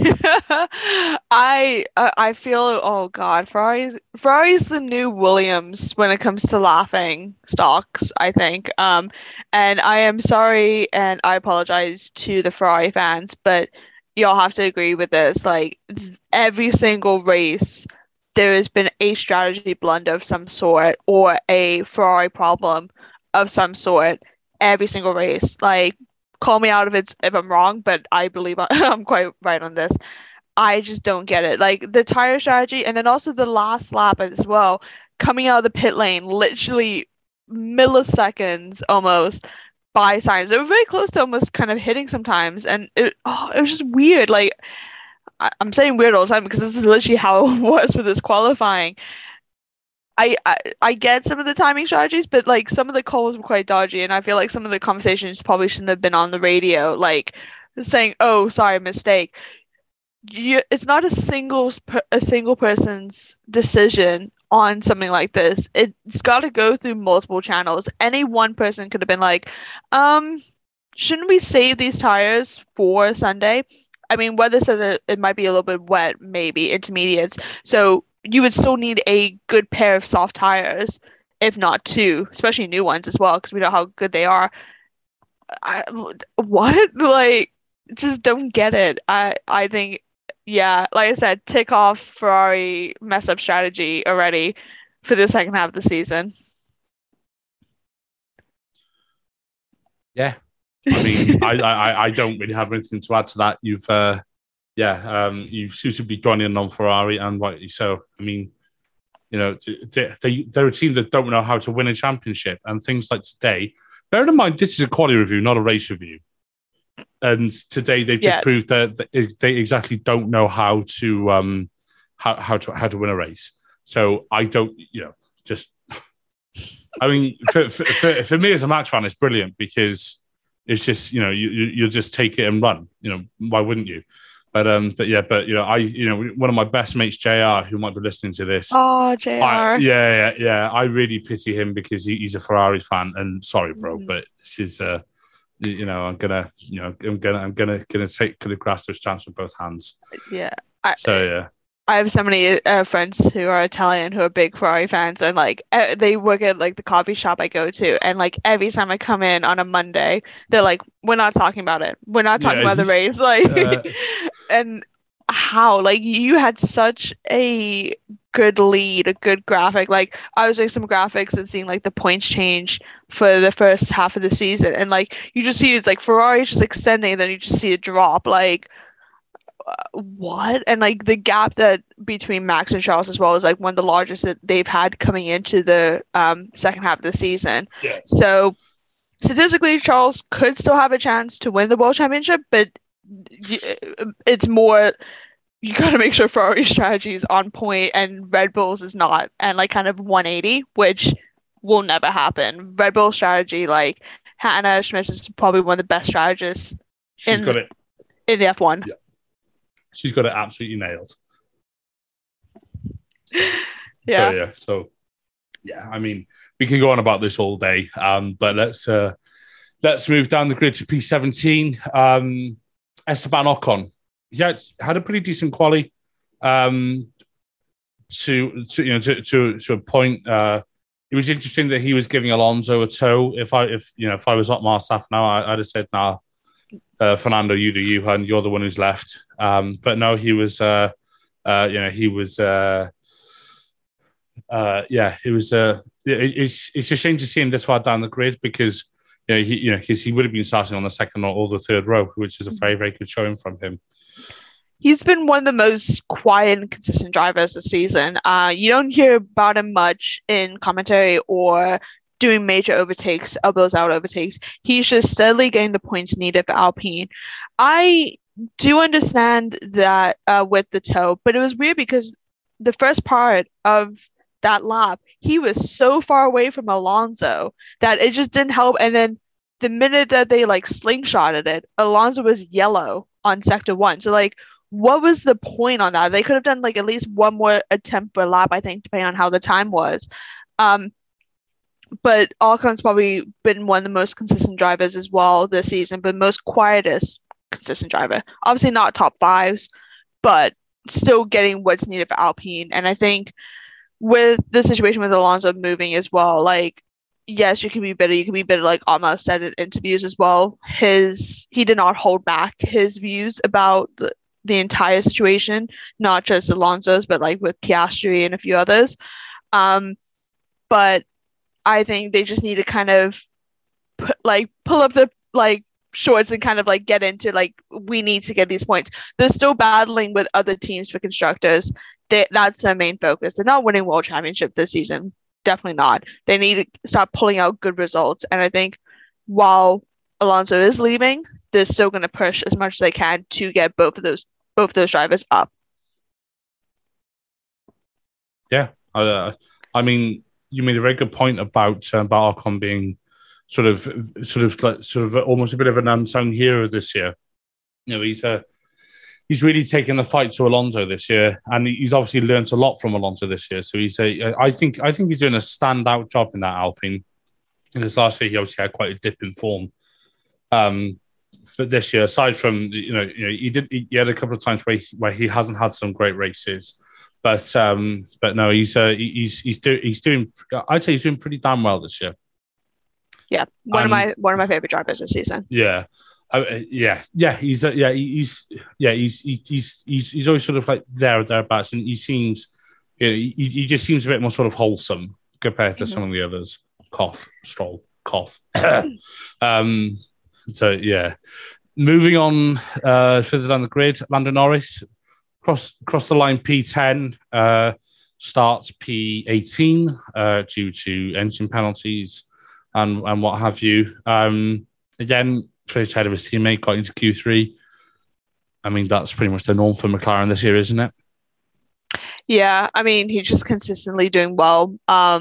I feel, oh God, Ferrari's the new Williams when it comes to laughing stocks, I think. And I am sorry and I apologize to the Ferrari fans, but y'all have to agree with this. Like every single race, there has been a strategy blunder of some sort or a Ferrari problem of some sort every single race. Like, call me out if I'm wrong, but I believe I'm quite right on this. I just don't get it. Like the tire strategy, and then also the last lap as well, coming out of the pit lane, literally milliseconds almost by Sainz. They were very close to almost kind of hitting sometimes, and it was just weird. Like I'm saying weird all the time because this is literally how it was for this qualifying. I get some of the timing strategies, but like some of the calls were quite dodgy, and I feel like some of the conversations probably shouldn't have been on the radio, like saying, "Oh, sorry, mistake." It's not a single person's decision on something like this. It's got to go through multiple channels. Any one person could have been like, shouldn't we save these tires for Sunday? I mean, weather says that it might be a little bit wet, maybe intermediates, so you would still need a good pair of soft tires, if not 2, especially new ones as well, because we know how good they are. What? Like, just don't get it. I think, yeah, like I said, tick off Ferrari mess up strategy already for the second half of the season. Yeah. I mean, I don't really have anything to add to that. You seem to be joining on Ferrari, and rightly so. I mean, they're a team that don't know how to win a championship, and things like today. Bear in mind, this is a quality review, not a race review. And today they've just proved that they exactly don't know how to win a race. So I don't, I mean, for me as a match fan, it's brilliant because it's just you'll just take it and run. Why wouldn't you? But one of my best mates, JR, who might be listening to this. Oh, JR. I really pity him because he's a Ferrari fan, and sorry, bro, but this is I'm gonna take the grass this chance with both hands. Yeah. I have so many friends who are Italian who are big Ferrari fans, and like they work at like the coffee shop I go to, and like every time I come in on a Monday, they're like, "We're not talking about it. We're not talking about the race." Like, and how like you had such a good lead, a good graphic. Like I was doing some graphics and seeing like the points change for the first half of the season, and like you just see it's like Ferrari's just extending, and then you just see a drop. Like, what? And like the gap that between Max and Charles as well is like one of the largest that they've had coming into the second half of the season. Yeah. So statistically, Charles could still have a chance to win the World Championship, but it's more you got to make sure Ferrari's strategy is on point and Red Bull's is not, and like kind of 180, which will never happen. Red Bull strategy, like Hannah Schmidt is probably one of the best strategists in the F1. Yeah. She's got it absolutely nailed. Yeah. So I mean, we can go on about this all day, but let's move down the grid to P17. Esteban Ocon, yeah, had a pretty decent quali. To a point. It was interesting that he was giving Alonso a tow. If I was Otmar staff now, I'd have said, "Nah, Fernando, you do you, and you're the one who's left." But no, he was. It was. It's a shame to see him this far down the grid because he would have been starting on the second or the third row, which is a very, very good showing from him. He's been one of the most quiet and consistent drivers this season. You don't hear about him much in commentary or doing major overtakes, elbows out overtakes. He's just steadily getting the points needed for Alpine. I do understand that with the tow, but it was weird because the first part of that lap, he was so far away from Alonso that it just didn't help. And then the minute that they like slingshotted it, Alonso was yellow on sector 1. So like, what was the point on that? They could have done like at least one more attempt per lap, I think, depending on how the time was. But Ocon's probably been one of the most consistent drivers as well this season, but most quietest consistent driver. Obviously not top fives, but still getting what's needed for Alpine. And I think with the situation with Alonso moving as well, like, yes, you can be bitter. You can be bitter, like Otmar said in interviews as well. He did not hold back his views about the entire situation, not just Alonso's, but like with Piastri and a few others. But I think they just need to kind of pull up the like shorts and kind of like get into like, we need to get these points. They're still battling with other teams for constructors. That's their main focus. They're not winning World Championship this season. Definitely not. They need to start pulling out good results. And I think while Alonso is leaving, they're still going to push as much as they can to get both of those drivers up. Yeah, I mean, you made a very good point about Ocon being sort of almost a bit of an unsung hero this year. He's really taken the fight to Alonso this year, and he's obviously learned a lot from Alonso this year. So I think he's doing a standout job in that Alpine. In his last year, he obviously had quite a dip in form. But this year, aside from he had a couple of times where he hasn't had some great races, but no, he's doing. I'd say he's doing pretty damn well this year. Yeah, one of my favorite drivers this season. Yeah, he's always sort of like thereabouts, and he seems, he just seems a bit more sort of wholesome compared to some of the others. Cough, Stroll, cough. So yeah, moving on further down the grid, Lando Norris cross the line P10, starts P18 due to engine penalties and what have you. Again, finished ahead of his teammate, got into Q3. I mean, that's pretty much the norm for McLaren this year, isn't it? Yeah, I mean, he's just consistently doing well.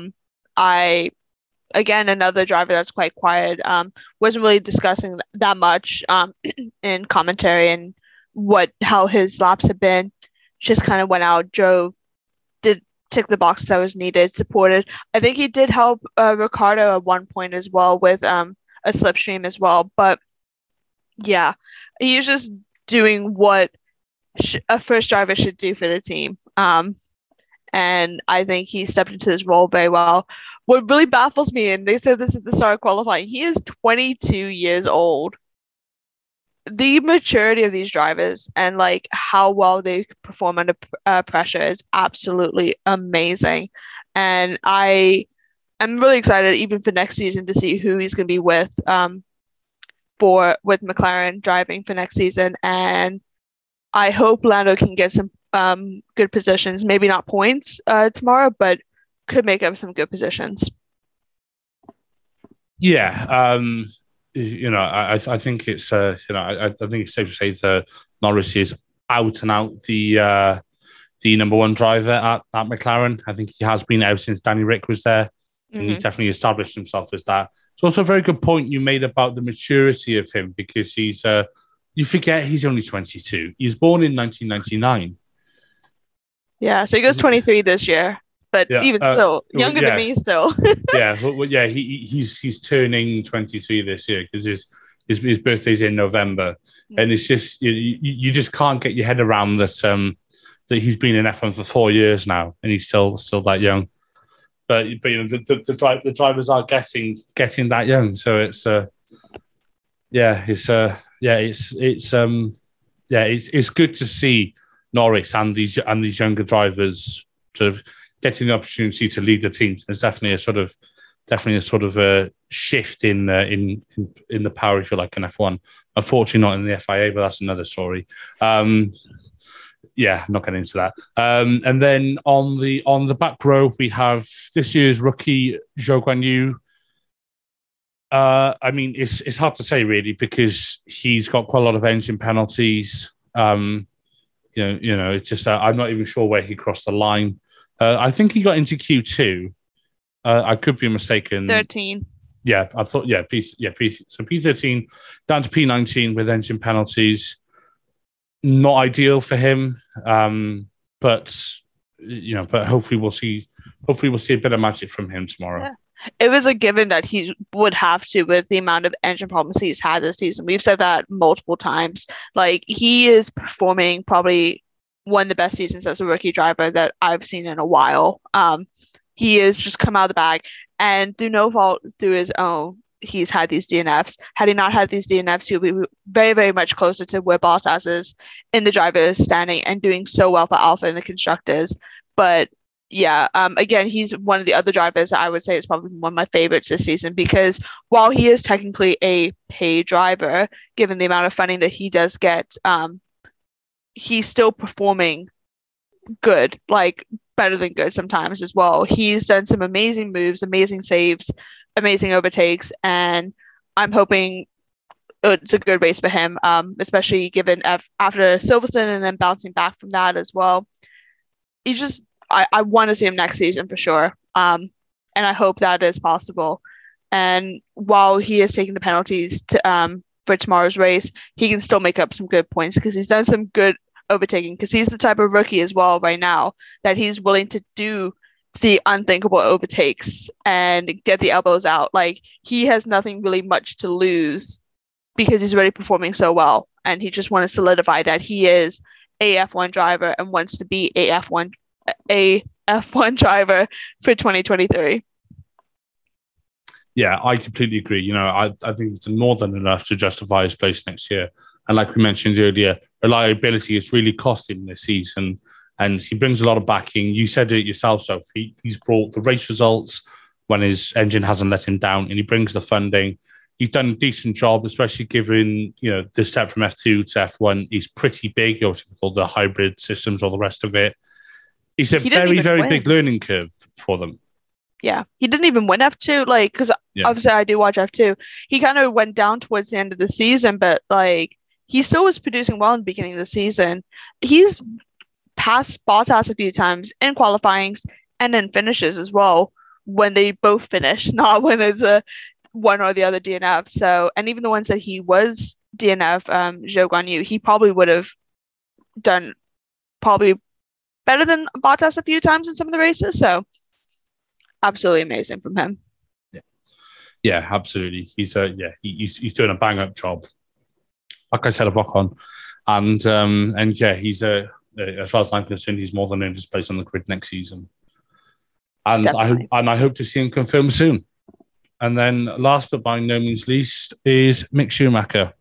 Again, another driver that's quite quiet. Wasn't really discussing that much in commentary and how his laps have been. Just kind of went out, drove, did tick the box that was needed, supported. I think he did help Ricciardo at one point as well with a slipstream as well. But yeah, he's just doing what a first driver should do for the team. And I think he stepped into this role very well. What really baffles me, and they said this at the start of qualifying, he is 22 years old. The maturity of these drivers and like how well they perform under pressure is absolutely amazing. And I am really excited even for next season to see who he's going to be with McLaren driving for next season. And I hope Lando can get some good positions, maybe not points tomorrow, but could make up some good positions. Yeah, I think it's I think it's safe to say that Norris is out and out the number one driver at McLaren. I think he has been ever since Danny Rick was there, and he's definitely established himself as that. It's also a very good point you made about the maturity of him, because he's you forget he's only 22. He was born in 1999. Yeah, so he goes 23 this year, but even still, younger than me still. He's turning 23 this year because his birthday's in November, and it's just you just can't get your head around that that he's been in F1 for 4 years now, and he's still that young. But the drivers are getting that young, so it's good to see Norris and these younger drivers sort of getting the opportunity to lead the teams. There's definitely a sort of a shift in the power, if you like, in F1. Unfortunately, not in the FIA, but that's another story. Not getting into that. And then on the back row, we have this year's rookie Zhou Guanyu. I mean, it's hard to say really, because he's got quite a lot of engine penalties. It's just I'm not even sure where he crossed the line. I think he got into Q2. I could be mistaken. 13. Yeah, I thought. So P13 down to P19 with engine penalties. Not ideal for him, but hopefully we'll see a bit of magic from him tomorrow. Yeah. It was a given that he would have to, with the amount of engine problems he's had this season. We've said that multiple times. Like, he is performing probably one of the best seasons as a rookie driver that I've seen in a while. He has just come out of the bag, and through no fault through his own, he's had these DNFs. Had he not had these DNFs, he would be very, very much closer to where Bottas is in the driver's standing and doing so well for Alpha in the constructors. But yeah, again, he's one of the other drivers that I would say is probably one of my favorites this season, because while he is technically a paid driver, given the amount of funding that he does get, he's still performing good, like better than good sometimes as well. He's done some amazing moves, amazing saves, amazing overtakes, and I'm hoping it's a good race for him, especially given after Silverstone and then bouncing back from that as well. I want to see him next season for sure, and I hope that is possible. And while he is taking the penalties for tomorrow's race, he can still make up some good points because he's done some good overtaking, because he's the type of rookie as well right now that he's willing to do the unthinkable overtakes and get the elbows out. Like, he has nothing really much to lose because he's already performing so well, and he just wants to solidify that he is a F1 driver and wants to be a F1 driver for 2023. Yeah, I completely agree. I think it's more than enough to justify his place next year. And like we mentioned earlier, reliability is really cost him this season, and he brings a lot of backing. You said it yourself, Sophie. He's brought the race results when his engine hasn't let him down, and he brings the funding. He's done a decent job, especially given the step from F2 to F1 is pretty big, obviously with all the hybrid systems, all the rest of it. It's a very, very big learning curve for them. Yeah, he didn't even win F2, like, because obviously I do watch F2. He kind of went down towards the end of the season, but like, he still was producing well in the beginning of the season. He's passed Bottas a few times in qualifyings and in finishes as well, when they both finish, not when it's a one or the other DNF. So, and even the ones that he was DNF, Zhou Guanyu, he probably would have done probably better than Bottas a few times in some of the races. So, absolutely amazing from him. Yeah, absolutely. He's he's doing a bang up job. Like I said, a Ocon, and he's as far as I'm concerned, he's more than earned his place on the grid next season. And I hope to see him confirmed soon. And then last but by no means least is Mick Schumacher.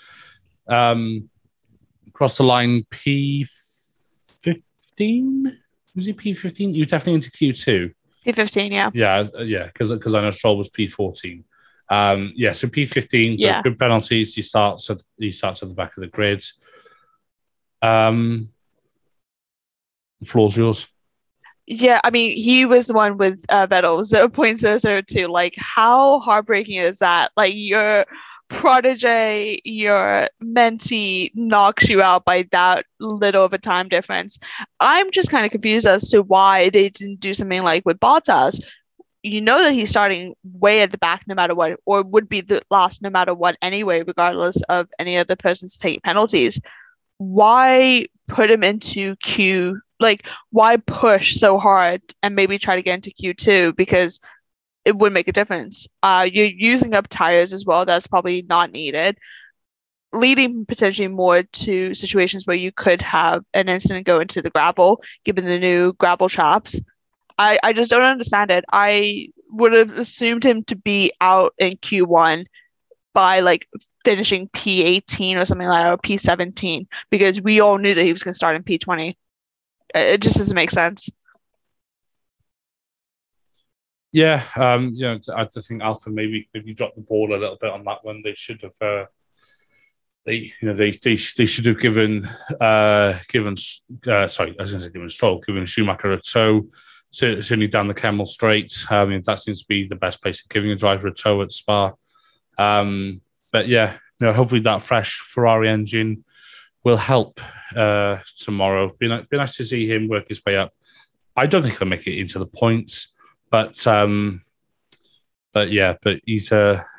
Crossed the line P15. Was he P15? He was definitely into Q2. P15, yeah. Yeah, because I know Stroll was P14. So P15, good penalties. He starts at the back of the grid. Floor's yours. Yeah, I mean, he was the one with Vettel 0.002. Like, how heartbreaking is that? Like, your protege, your mentee knocks you out by that little of a time difference. I'm just kind of confused as to why they didn't do something like with Bottas. You know that he's starting way at the back no matter what, or would be the last no matter what anyway, regardless of any other person's taking penalties. Why put him into Q? Like, why push so hard and maybe try to get into Q2? Because it would make a difference. You're using up tires as well. That's probably not needed, leading potentially more to situations where you could have an incident go into the gravel, given the new gravel traps. I just don't understand it. I would have assumed him to be out in Q1 by like finishing P18 or something like that, or P17, because we all knew that he was going to start in P20. It just doesn't make sense. Yeah, I just think Alpha maybe dropped the ball a little bit on that one. They should have. They should have given sorry, I was going to say given Stroll, given Schumacher a tow, certainly down the Kemmel Straight. I mean, that seems to be the best place of giving a driver a tow at Spa. But yeah, hopefully that fresh Ferrari engine will help tomorrow. Be nice to see him work his way up. I don't think he'll make it into the points, but he's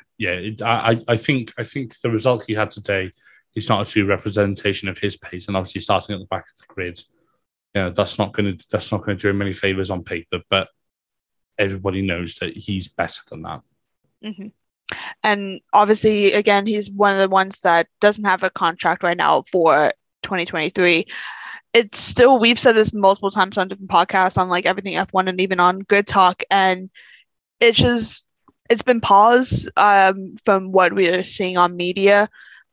I think the result he had today is not a true representation of his pace, and obviously starting at the back of the grid, that's not going to do him many favors on paper. But everybody knows that he's better than that. Mm-hmm. And obviously, again, he's one of the ones that doesn't have a contract right now for 2023. It's still, we've said this multiple times on different podcasts, on like Everything F1 and even on Good Talk, and it's been paused from what we are seeing on media.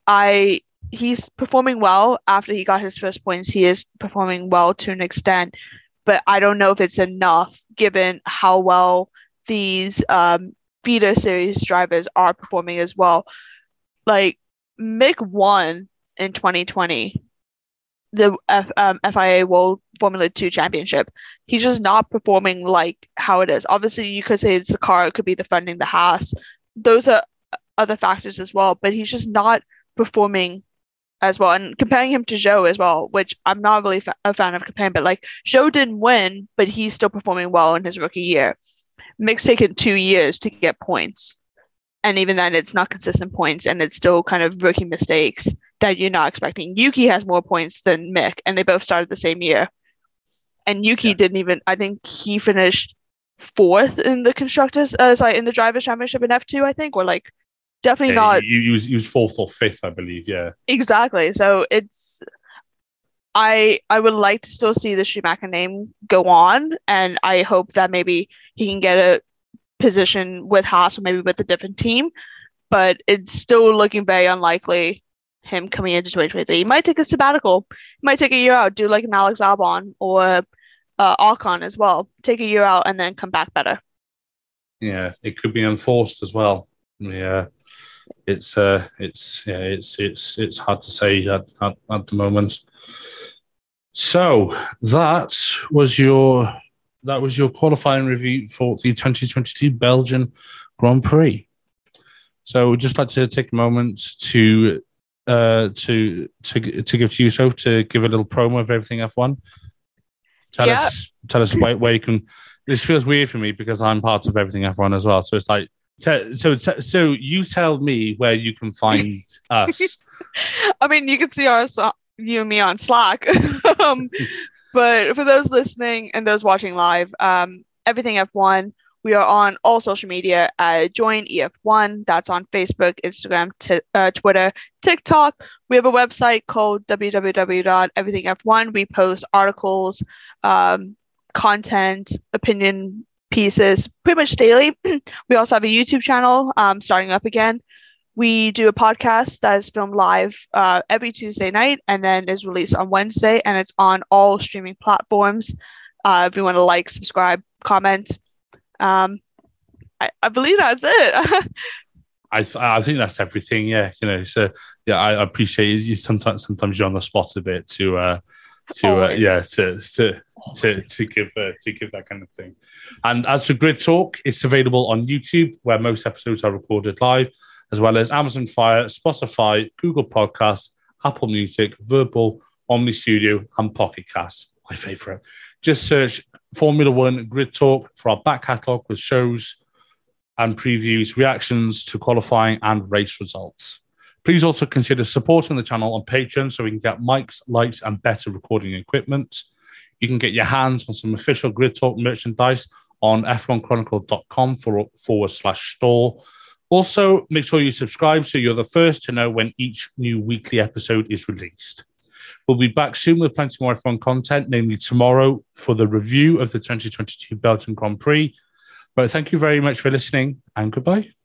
He's performing well after he got his first points. He is performing well to an extent, but I don't know if it's enough given how well these feeder series drivers are performing as well. Like, Mick won in 2020 the FIA World Formula 2 Championship. He's just not performing like how it is. Obviously, you could say it's the car, it could be the funding, the Haas. Those are other factors as well, but he's just not performing as well. And comparing him to Zhou as well, which I'm not really a fan of comparing, but like Zhou didn't win, but he's still performing well in his rookie year. Mick's taken 2 years to get points. And even then, it's not consistent points, and it's still kind of rookie mistakes that you're not expecting. Yuki has more points than Mick, and they both started the same year. And Yuki didn't even, I think he finished fourth in the constructors, in the drivers' championship in F2, I think, or like definitely not. He was fourth or fifth, I believe. Yeah, exactly. So it's, I would like to still see the Schumacher name go on, and I hope that maybe he can get a position with Haas or maybe with a different team, but it's still looking very unlikely him coming into 2023. He might take a sabbatical. He might take a year out, do like an Alex Albon or Ocon as well. Take a year out and then come back better. Yeah, it could be enforced as well. Yeah, it's hard to say at the moment. So that was your qualifying review for the 2022 Belgian Grand Prix. So we'd just like to take a moment to give to you, so to give a little promo of Everything F1. Tell us where you can. This feels weird for me because I'm part of Everything F1 as well. So it's like, so you tell me where you can find us. I mean, you can see you and me on Slack. But for those listening and those watching live, Everything F1, we are on all social media at Join EF1. That's on Facebook, Instagram, Twitter, TikTok. We have a website called www.everythingf1. We post articles, content, opinion pieces pretty much daily. We also have a YouTube channel starting up again. We do a podcast that is filmed live every Tuesday night and then is released on Wednesday, and it's on all streaming platforms. If you want to like, subscribe, comment. I believe that's it. I think that's everything. Yeah, so I appreciate you. Sometimes you're on the spot a bit to give that kind of thing. And as for Grid Talk, it's available on YouTube, where most episodes are recorded live, as well as Amazon Fire, Spotify, Google Podcasts, Apple Music, Verbal, Omni Studio, and Pocket Cast. My favorite. Just search Formula One Grid Talk for our back catalogue with shows and previews, reactions to qualifying and race results. Please also consider supporting the channel on Patreon so we can get mics, lights, and better recording equipment. You can get your hands on some official Grid Talk merchandise on f1chronicle.com/store. Also, make sure you subscribe so you're the first to know when each new weekly episode is released. We'll be back soon with plenty more F1 content, namely tomorrow for the review of the 2022 Belgian Grand Prix. But thank you very much for listening, and goodbye.